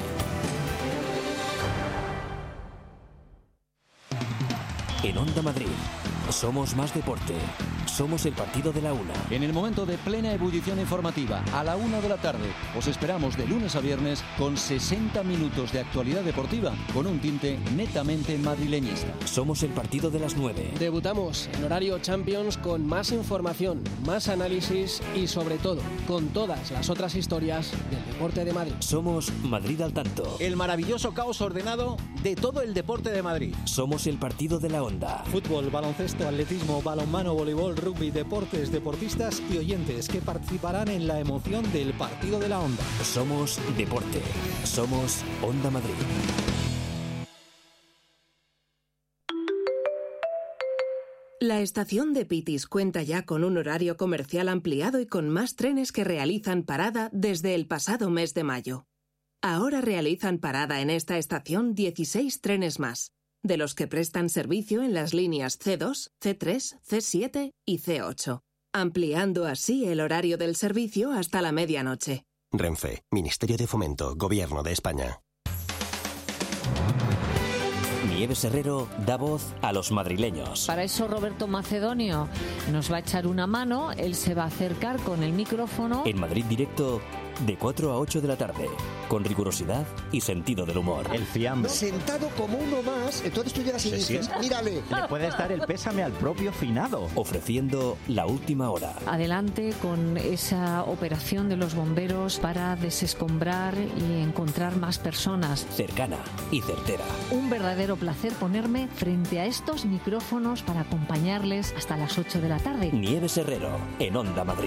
En Onda Madrid, somos más deporte. Somos el partido de la una. En el momento de plena ebullición informativa, a la una de la tarde, os esperamos de lunes a viernes con sesenta minutos de actualidad deportiva con un tinte netamente madrileñista. Somos el partido de las nueve. Debutamos en horario Champions con más información, más análisis y sobre todo con todas las otras historias del deporte de Madrid. Somos Madrid al tanto. El maravilloso caos ordenado de todo el deporte de Madrid. Somos el partido de la onda. Fútbol, baloncesto, atletismo, balonmano, voleibol, rugby, deportes, deportistas y oyentes que participarán en la emoción del partido de la onda. Somos deporte. Somos Onda Madrid. La estación de Pitis cuenta ya con un horario comercial ampliado y con más trenes que realizan parada desde el pasado mes de mayo. Ahora realizan parada en esta estación dieciséis trenes más, de los que prestan servicio en las líneas ce dos, ce tres, ce siete y ce ocho, ampliando así el horario del servicio hasta la medianoche. Renfe, Ministerio de Fomento, Gobierno de España. Nieves Herrero da voz a los madrileños. Para eso Roberto Macedonio nos va a echar una mano, él se va a acercar con el micrófono. En Madrid Directo, de cuatro a ocho de la tarde, con rigurosidad y sentido del humor. El fiambre. Sentado como uno más, entonces tú llegas y ¿Se dices, sienta? mírale. Le puedes dar el pésame al propio finado. Ofreciendo la última hora. Adelante con esa operación de los bomberos para desescombrar y encontrar más personas. Cercana y certera. Un verdadero placer ponerme frente a estos micrófonos para acompañarles hasta las ocho de la tarde. Nieves Herrero, en Onda Madrid.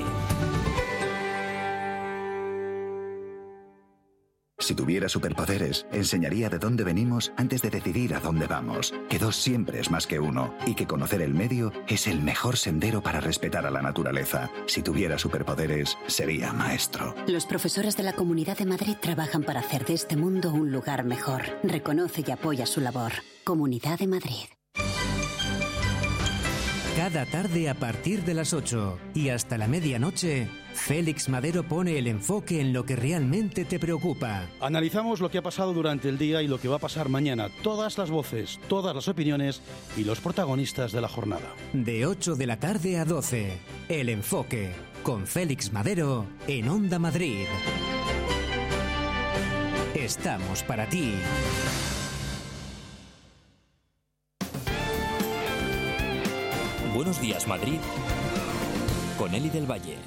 Si tuviera superpoderes, enseñaría de dónde venimos antes de decidir a dónde vamos. Que dos siempre es más que uno y que conocer el medio es el mejor sendero para respetar a la naturaleza. Si tuviera superpoderes, sería maestro. Los profesores de la Comunidad de Madrid trabajan para hacer de este mundo un lugar mejor. Reconoce y apoya su labor. Comunidad de Madrid. Cada tarde a partir de las ocho y hasta la medianoche, Félix Madero pone el enfoque en lo que realmente te preocupa. Analizamos lo que ha pasado durante el día y lo que va a pasar mañana. Todas las voces, todas las opiniones y los protagonistas de la jornada. De ocho de la tarde a doce, El Enfoque, con Félix Madero en Onda Madrid. Estamos para ti. Buenos días, Madrid, con Eli del Valle.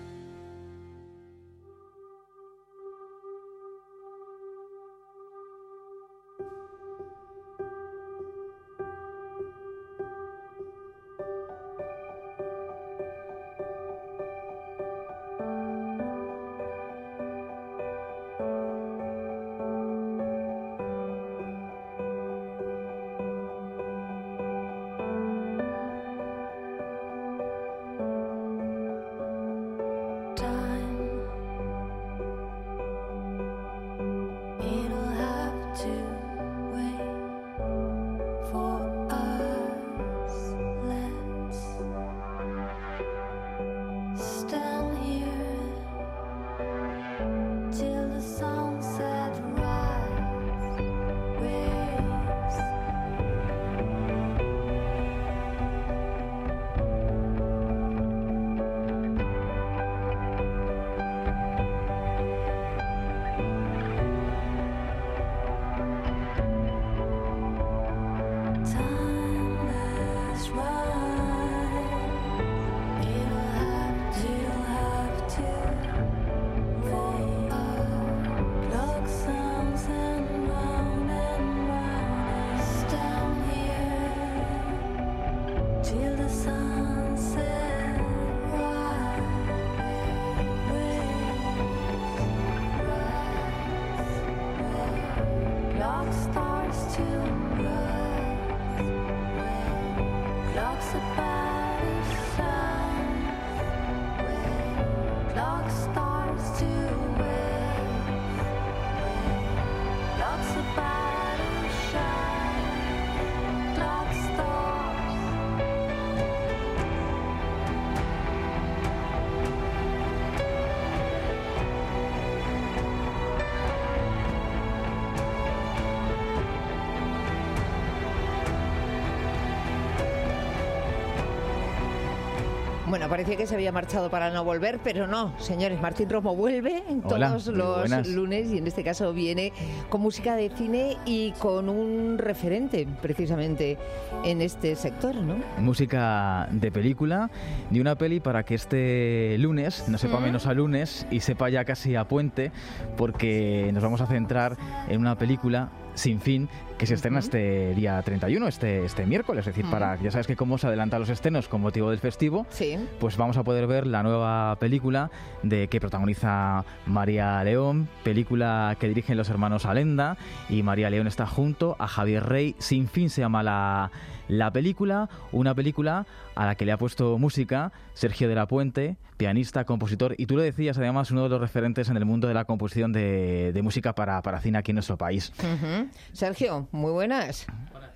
Bueno, parecía que se había marchado para no volver, pero no, señores, Martín Romo vuelve en Hola, todos muy los buenas. lunes y en este caso viene con música de cine y con un referente precisamente en este sector, ¿no? Música de película, de una peli para que este lunes no sepa ¿Mm? menos a lunes y sepa ya casi a puente, porque nos vamos a centrar en una película Sin Fin, que se estrena este día treinta y uno, este, este miércoles. Es decir, Mm. para ya sabes que como se adelantan los estrenos con motivo del festivo, Sí. pues vamos a poder ver la nueva película de que protagoniza María León, película que dirigen los hermanos Alenda, y María León está junto a Javier Rey. Sin Fin se llama la, la película, una película a la que le ha puesto música Sergio de la Puente, pianista, compositor, y tú lo decías, además, uno de los referentes en el mundo de la composición de, de música para, para cine aquí en nuestro país. Ujú. Sergio, muy buenas.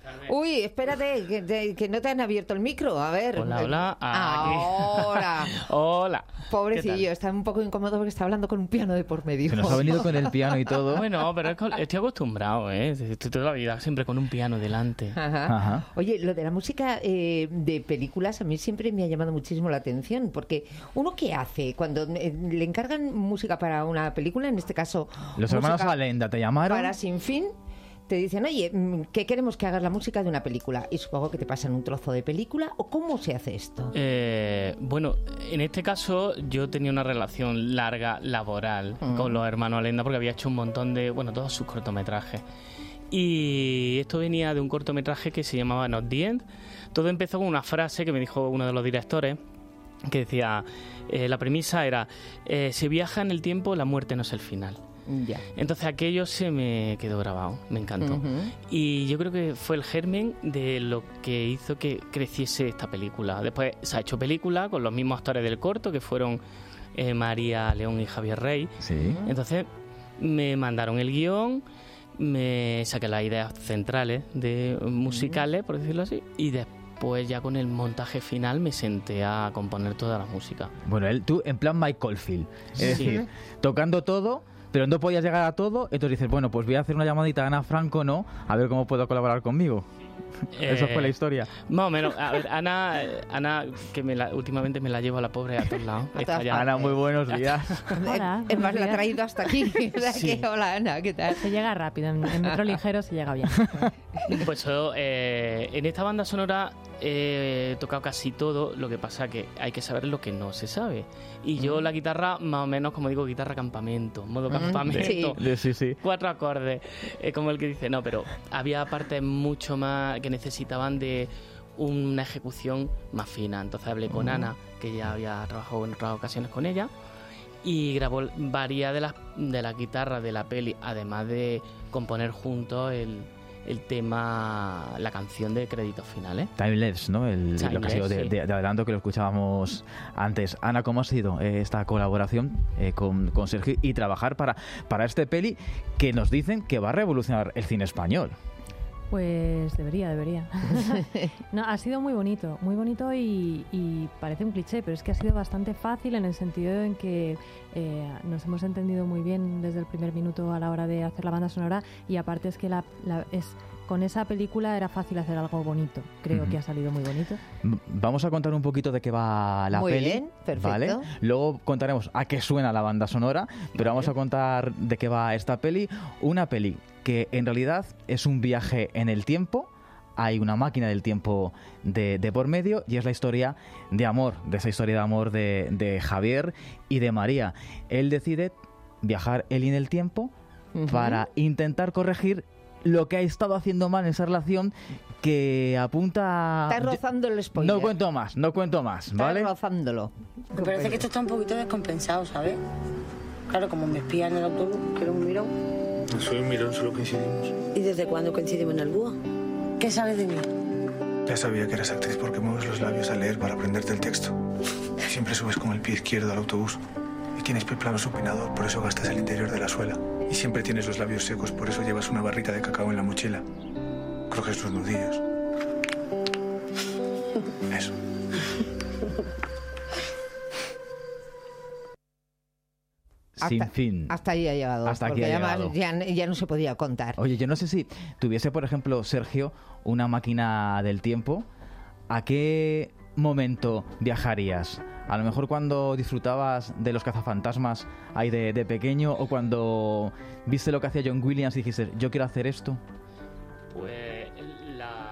Uy, espérate, que, te- que no te han abierto el micro. A ver. Hola, hola. Aquí. Ahora. Hola. Pobrecillo, está un poco incómodo porque está hablando con un piano de por medio. Se nos ha venido con el piano y todo. Bueno, pero es co- estoy acostumbrado, ¿eh? Estoy toda la vida siempre con un piano delante. Ajá. Oye, lo de la música eh, de películas a mí siempre me ha llamado muchísimo la atención, porque ¿uno qué hace cuando eh, le encargan música para una película, en este caso... Los hermanos Alenda te llamaron... Para Sin Fin... Te dicen, oye, que queremos que hagas la música de una película. Y supongo que te pasan un trozo de película. ¿O cómo se hace esto? Eh, bueno, en este caso yo tenía una relación larga laboral mm. con los hermanos Alenda, porque había hecho un montón de, bueno, todos sus cortometrajes. Y esto venía de un cortometraje que se llamaba Not the End. Todo empezó con una frase que me dijo uno de los directores, que decía, eh, la premisa era, eh, si viaja en el tiempo, la muerte no es el final. Ya. Entonces aquello se me quedó grabado, me encantó. Uh-huh. Y yo creo que fue el germen de lo que hizo que creciese esta película. Después se ha hecho película con los mismos actores del corto, que fueron eh, María León y Javier Rey. Sí. Entonces me mandaron el guión, me saqué las ideas centrales de musicales, uh-huh. por decirlo así, y después pues ya con el montaje final me senté a componer toda la música. Bueno, él, tú en plan Mike Oldfield, es sí. decir, tocando todo, pero no podías llegar a todo, entonces dices, bueno, pues voy a hacer una llamadita a Ana Franco, ¿no? A ver cómo puedo colaborar conmigo. Eh, Eso fue la historia. Más o menos. A ver, Ana, Ana que me la, últimamente me la llevo a la pobre a todos lados. Ya, Ana, muy buenos días. Hola, es más, la ha traído hasta aquí. Sí. Que, hola, Ana, ¿qué tal? Se llega rápido, en, en metro ligero se llega bien. Pues yo, eh, en esta banda sonora he tocado casi todo, lo que pasa que hay que saber lo que no se sabe. Y yo mm. la guitarra, más o menos, como digo, guitarra campamento, modo campamento. Sí. Sí, sí. Cuatro acordes, eh, como el que dice, no, pero había partes mucho más que necesitaban de una ejecución más fina. Entonces hablé con mm. Ana, que ya había trabajado en otras ocasiones con ella, y grabó varias de las de la guitarra de la peli, además de componer juntos el el tema, la canción de créditos finales. Timeless, ¿no? El, Timeless, lo que ha sido de, sí. de, de adelanto, que lo escuchábamos antes. Ana, ¿cómo ha sido eh, esta colaboración eh, con, con Sergio y trabajar para, para este peli que nos dicen que va a revolucionar el cine español? Pues debería, debería. No, ha sido muy bonito, muy bonito y, y parece un cliché, pero es que ha sido bastante fácil en el sentido en que eh, nos hemos entendido muy bien desde el primer minuto a la hora de hacer la banda sonora, y aparte es que la, la, es, con esa película era fácil hacer algo bonito. Creo uh-huh. que ha salido muy bonito. Vamos a contar un poquito de qué va la muy peli. Muy bien, perfecto. ¿Vale? Luego contaremos a qué suena la banda sonora, pero vale. vamos a contar de qué va esta peli. Una peli que en realidad es un viaje en el tiempo. Hay una máquina del tiempo de, de por medio, y es la historia de amor, de esa historia de amor de, de Javier y de María. Él decide viajar él en el tiempo uh-huh. para intentar corregir lo que ha estado haciendo mal en esa relación, que apunta... Está rozando el spoiler. No cuento más, no cuento más, ¿vale? Está rozándolo. Me parece que esto está un poquito descompensado, ¿sabes? Claro, como me espía en el autobús, que era un mirón. No soy un mirón, solo coincidimos. ¿Y desde cuándo coincidimos en el búho? ¿Qué sabes de mí? Ya sabía que eras actriz porque mueves los labios al leer para aprenderte el texto. Siempre subes con el pie izquierdo al autobús. Y tienes pie plano supinador, por eso gastas el interior de la suela. Y siempre tienes los labios secos, por eso llevas una barrita de cacao en la mochila. Coges los nudillos. Eso. Sin hasta, fin. Hasta ahí ha llegado. Hasta aquí porque ha además llegado. Ya, ya no se podía contar. Oye, yo no sé si tuviese, por ejemplo, Sergio, una máquina del tiempo, ¿a qué momento viajarías? A lo mejor cuando disfrutabas de los cazafantasmas ahí de, de pequeño, o cuando viste lo que hacía John Williams y dijiste, yo quiero hacer esto. Pues la...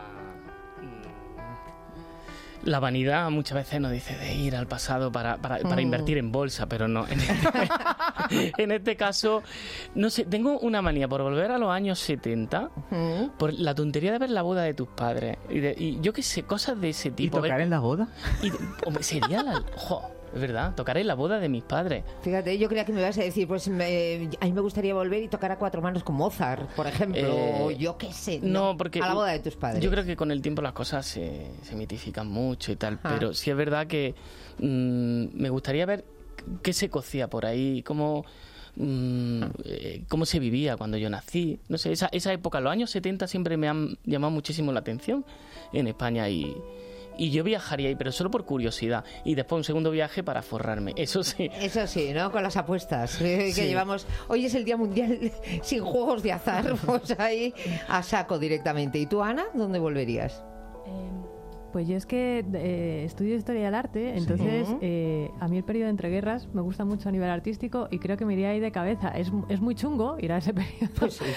La vanidad muchas veces nos dice de ir al pasado para, para, para mm. invertir en bolsa, pero no. En este, en este caso, no sé, tengo una manía por volver a los años setenta, mm. por la tontería de ver la boda de tus padres. Y, de, y yo qué sé, cosas de ese tipo. ¿Y tocar en la boda? Y, hombre, sería la... Jo, es verdad, tocaré la boda de mis padres. Fíjate, yo creía que me ibas a decir, pues me, a mí me gustaría volver y tocar a cuatro manos con Mozart, por ejemplo, eh, o yo qué sé. No, no, porque a la boda de tus padres. Yo creo que con el tiempo las cosas se, se mitifican mucho y tal, ah. pero sí es verdad que mmm, me gustaría ver qué se cocía por ahí, cómo... Mm, eh, cómo se vivía cuando yo nací. No sé, esa, esa época, los años setenta siempre me han llamado muchísimo la atención en España, y... Y yo viajaría ahí, pero solo por curiosidad. Y después un segundo viaje para forrarme. Eso sí. Eso sí, ¿no? Con las apuestas eh, sí. que llevamos. Hoy es el Día Mundial sin juegos de azar. Pues ahí a saco directamente. ¿Y tú, Ana, dónde volverías? Pues yo es que eh, estudio Historia del Arte, entonces Sí. eh, a mí el periodo de entreguerras me gusta mucho a nivel artístico y creo que me iría ahí de cabeza. Es, es muy chungo ir a ese periodo, Pues sí.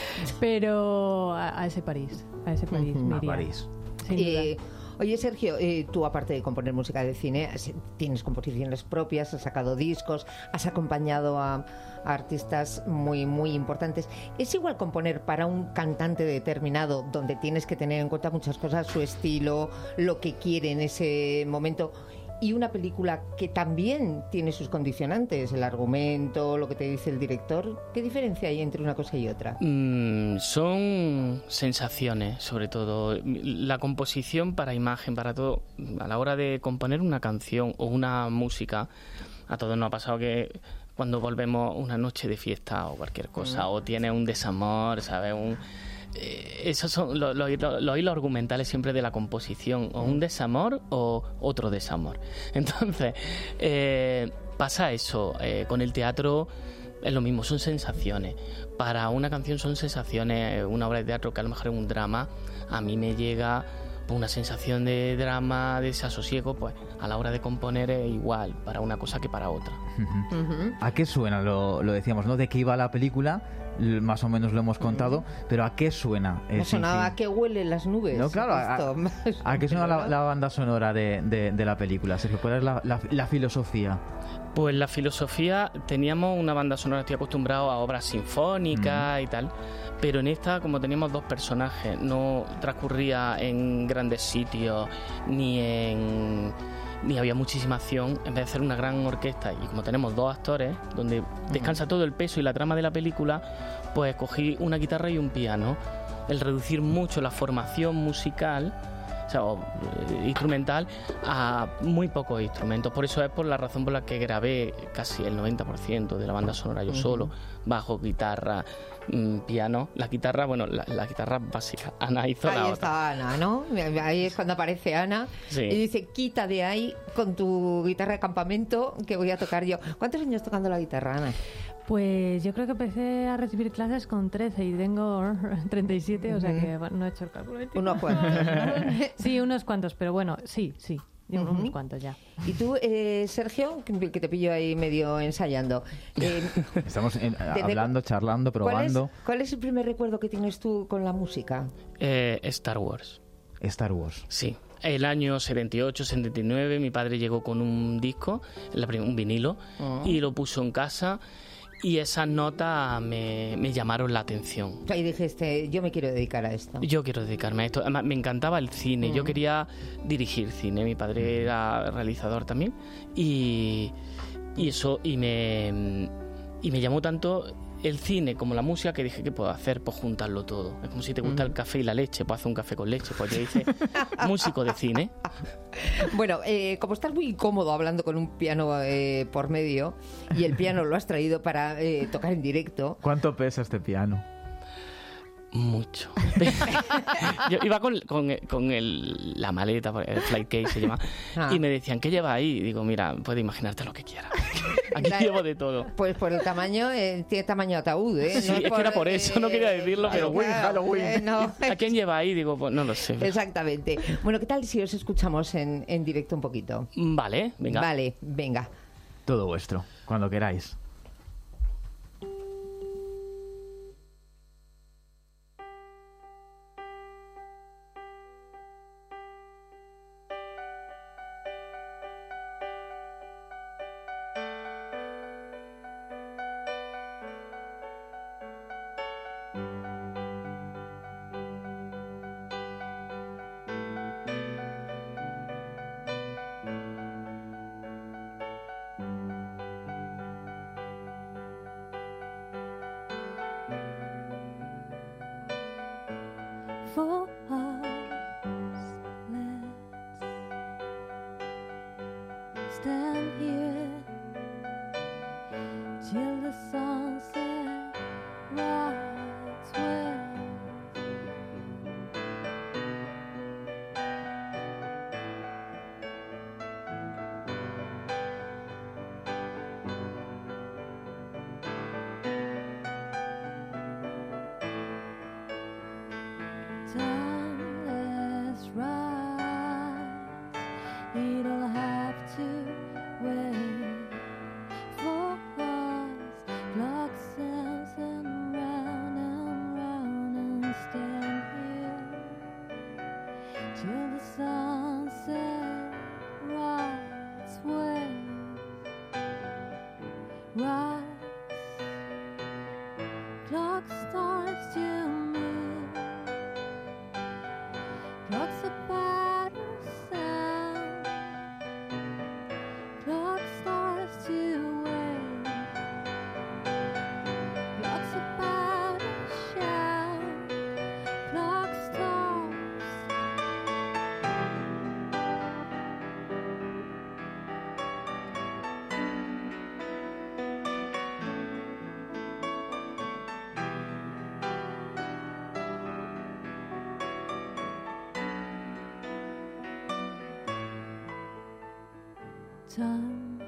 pero a, a ese París, a ese París me A iría. París. Sin duda. Eh, oye, Sergio, eh, tú aparte de componer música de cine, has- tienes composiciones propias, has sacado discos, has acompañado a, a artistas muy, muy importantes. ¿Es igual componer para un cantante determinado, donde tienes que tener en cuenta muchas cosas, su estilo, lo que quiere en ese momento, y una película que también tiene sus condicionantes, el argumento, lo que te dice el director? ¿Qué diferencia hay entre una cosa y otra? Mm, son sensaciones, sobre todo. La composición para imagen, para todo. A la hora de componer una canción o una música, a todos nos ha pasado que cuando volvemos una noche de fiesta o cualquier cosa, o tienes un desamor, ¿sabes? Un, eh, esos son los, los, los, los hilos argumentales siempre de la composición, o un desamor o otro desamor. Entonces, eh, pasa eso. Eh, con el teatro es lo mismo, son sensaciones. Para una canción son sensaciones. Una obra de teatro que a lo mejor es un drama, a mí me llega pues, una sensación de drama, de desasosiego, pues a la hora de componer es igual para una cosa que para otra. Ujú. ¿A qué suena? Lo, lo decíamos, ¿no? ¿De qué iba la película? L- Más o menos lo hemos contado, pero ¿a qué suena? Me Eh, Sin sonaba Fin? a qué huelen las nubes. No, claro, a- Esto. ¿A qué suena la, la banda sonora de, de, de la película? Sergio, ¿cuál es la, la, la filosofía? Pues la filosofía, teníamos una banda sonora, estoy acostumbrado a obras sinfónicas y tal, pero en esta, como teníamos dos personajes, no transcurría en grandes sitios, ni en ni había muchísima acción, en vez de hacer una gran orquesta, y como tenemos dos actores, donde descansa todo el peso y la trama de la película, pues cogí una guitarra y un piano. El reducir mucho la formación musical, o sea, o, eh, instrumental, a muy pocos instrumentos. Por eso es por la razón por la que grabé casi el noventa por ciento de la banda sonora yo solo. Bajo, guitarra, mm, piano. La guitarra, bueno, la, la guitarra básica. Ana hizo la Ahí otra. está Ana, ¿no? Ahí es cuando aparece Ana Sí. y dice, quita de ahí con tu guitarra de campamento que voy a tocar yo. ¿Cuántos años tocando la guitarra, Ana? Pues yo creo que empecé a recibir clases con trece y tengo treinta y siete, o sea que bueno, no he hecho el cálculo. Unos cuantos. Sí, unos cuantos, pero bueno, sí, sí, llevo Ujú. unos cuantos ya. Y tú, eh, Sergio, que que te pillo ahí medio ensayando. eh, Estamos en- Desde- hablando, charlando, ¿cuál, es, probando. ¿Cuál es el primer recuerdo que tienes tú con la música? Eh, Star Wars. Star Wars. Sí. El año setenta y ocho, setenta y nueve, mi padre llegó con un disco, la prim- un vinilo, Oh. y lo puso en casa. Y esas notas me, me llamaron la atención. Y dijiste, yo me quiero dedicar a esto. Yo quiero dedicarme a esto. Además, me encantaba el cine. Yo Mm. quería dirigir cine. Mi padre era realizador también. Y, y eso, y me, y me llamó tanto el cine como la música que dije que puedo hacer, pues juntarlo todo. Es como si te gusta Mm. el café y la leche, pues hacer un café con leche. Pues yo hice músico de cine. Bueno, eh, como estás muy cómodo hablando con un piano eh, por medio y el piano lo has traído para eh, tocar en directo, ¿Cuánto pesa este piano? Mucho. Yo iba con, con, con el, la maleta, el flight case se llama, Ah. y me decían, ¿qué lleva ahí? Y digo, mira, puedes imaginarte lo que quieras. Aquí Claro. llevo de todo. pues por el tamaño, eh, tiene tamaño ataúd, ¿eh? Sí, No es que era por eh, eso, no quería decirlo, pero Halloween, Halloween. Eh, no. ¿a quién lleva ahí? Digo, pues no lo sé. Exactamente. Bueno, ¿qué tal si os escuchamos en, en directo un poquito? Vale, venga. Vale, venga. Todo vuestro, cuando queráis. For us, let's stand here till the sunset rides west. Time clock starts to move. Clock's about to sound. Clock starts to wait. Clock's about to shout. Clock stops. Time,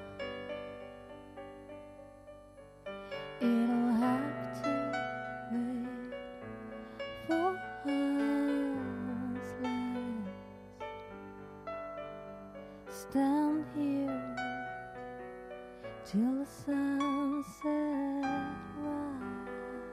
it'll have to wait for us. Let's stand here till the sunset rise.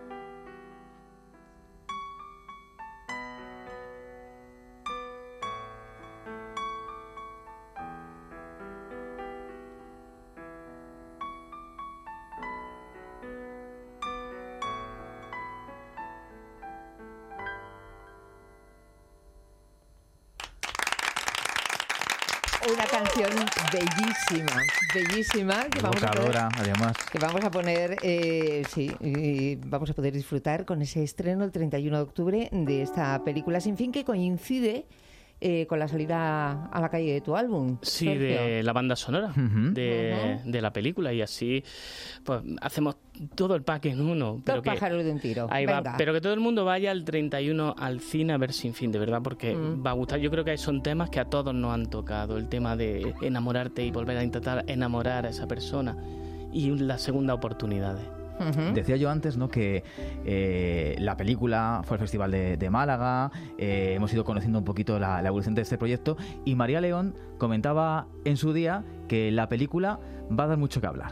Una canción bellísima, bellísima, que vamos a poner, Evocadora, además. que vamos a poner, eh, sí, y vamos a poder disfrutar con ese estreno el treinta y uno de octubre de esta película Sin Fin, que coincide eh, con la salida a la calle de tu álbum. Sí, Sergio. de la banda sonora Ujú. de, de la película, y así pues hacemos todo el pack en uno. Pero Dos que, pájaros de un tiro. ahí Venga. va, pero que todo el mundo vaya el treinta y uno al cine a ver Sin Fin, de verdad, porque Mm. va a gustar. Yo creo que son temas que a todos nos han tocado, el tema de enamorarte y volver a intentar enamorar a esa persona, y las segundas oportunidades. Ujú. Decía yo antes, ¿no?, que eh, la película fue al Festival de, de Málaga, eh, hemos ido conociendo un poquito la, la evolución de este proyecto, y María León comentaba en su día que la película va a dar mucho que hablar.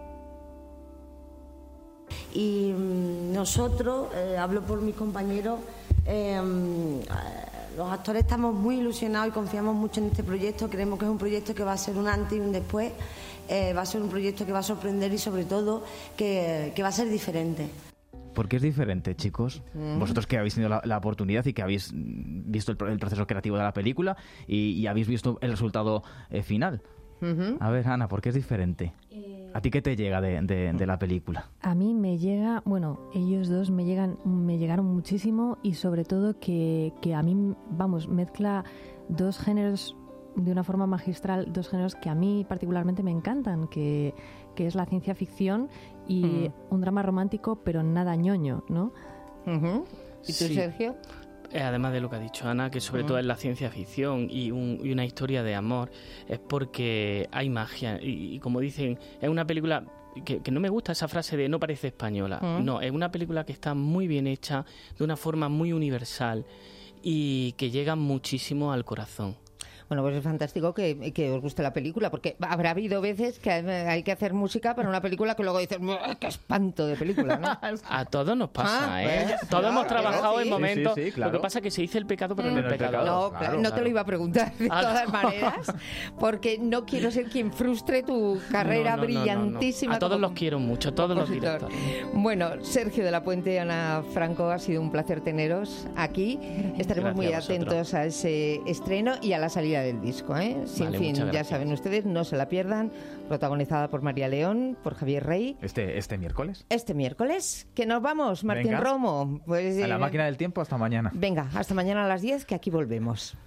Y mm, nosotros, eh, hablo por mis compañeros, eh, mm, los actores estamos muy ilusionados y confiamos mucho en este proyecto. Creemos que es un proyecto que va a ser un antes y un después, eh, va a ser un proyecto que va a sorprender y sobre todo que, que va a ser diferente. ¿Por qué es diferente, chicos? Mm. Vosotros que habéis tenido la, la oportunidad y que habéis mm, visto el, pro- el proceso creativo de la película y, y habéis visto el resultado eh, final. Ujú. A ver, Ana, ¿por qué es diferente? ¿A ti qué te llega de, de- de la película? A mí me llega, bueno, ellos dos me llegan, me llegaron muchísimo, y sobre todo que, que a mí, vamos, mezcla dos géneros de una forma magistral, dos géneros que a mí particularmente me encantan, que, que es la ciencia ficción y Mm. un drama romántico, pero nada ñoño, ¿no? Ujú. ¿Y tú, Sí. Sergio? Eh, Además de lo que ha dicho Ana, que sobre Mm. todo es la ciencia ficción y, un- y una historia de amor, es porque hay magia. Y, y como dicen, es una película que, que no me gusta esa frase de no parece española. Mm. No, es una película que está muy bien hecha, de una forma muy universal y que llega muchísimo al corazón. Bueno, pues es fantástico que, que os guste la película, porque habrá habido veces que hay que hacer música para una película que luego dices, "Buah, qué espanto de película", ¿no? A todos nos pasa, Ah, ¿eh? pues, Todos claro, hemos trabajado sí. en momentos. Sí, sí, sí, claro. Lo que pasa es que se dice el pecado, pero no el Pero el pecador. pecado. No, Claro, claro, no te claro. lo iba a preguntar de Ah, todas no. maneras, porque no quiero ser quien frustre tu carrera No, no, no, no, no. brillantísima. A todos como los quiero mucho, todos los compositor. directores. Bueno, Sergio de la Puente, Ana Franco, ha sido un placer teneros aquí. Estaremos Gracias muy a vosotros. atentos a ese estreno y a la salida del disco, ¿eh? Sin Vale, fin, muchas ya gracias. saben ustedes, no se la pierdan. Protagonizada por María León, por Javier Rey. Este, este miércoles. Este miércoles, que nos vamos, Martín Venga. Romo. Pues, A la eh, máquina del tiempo, hasta mañana. Venga, hasta mañana a las diez, que aquí volvemos.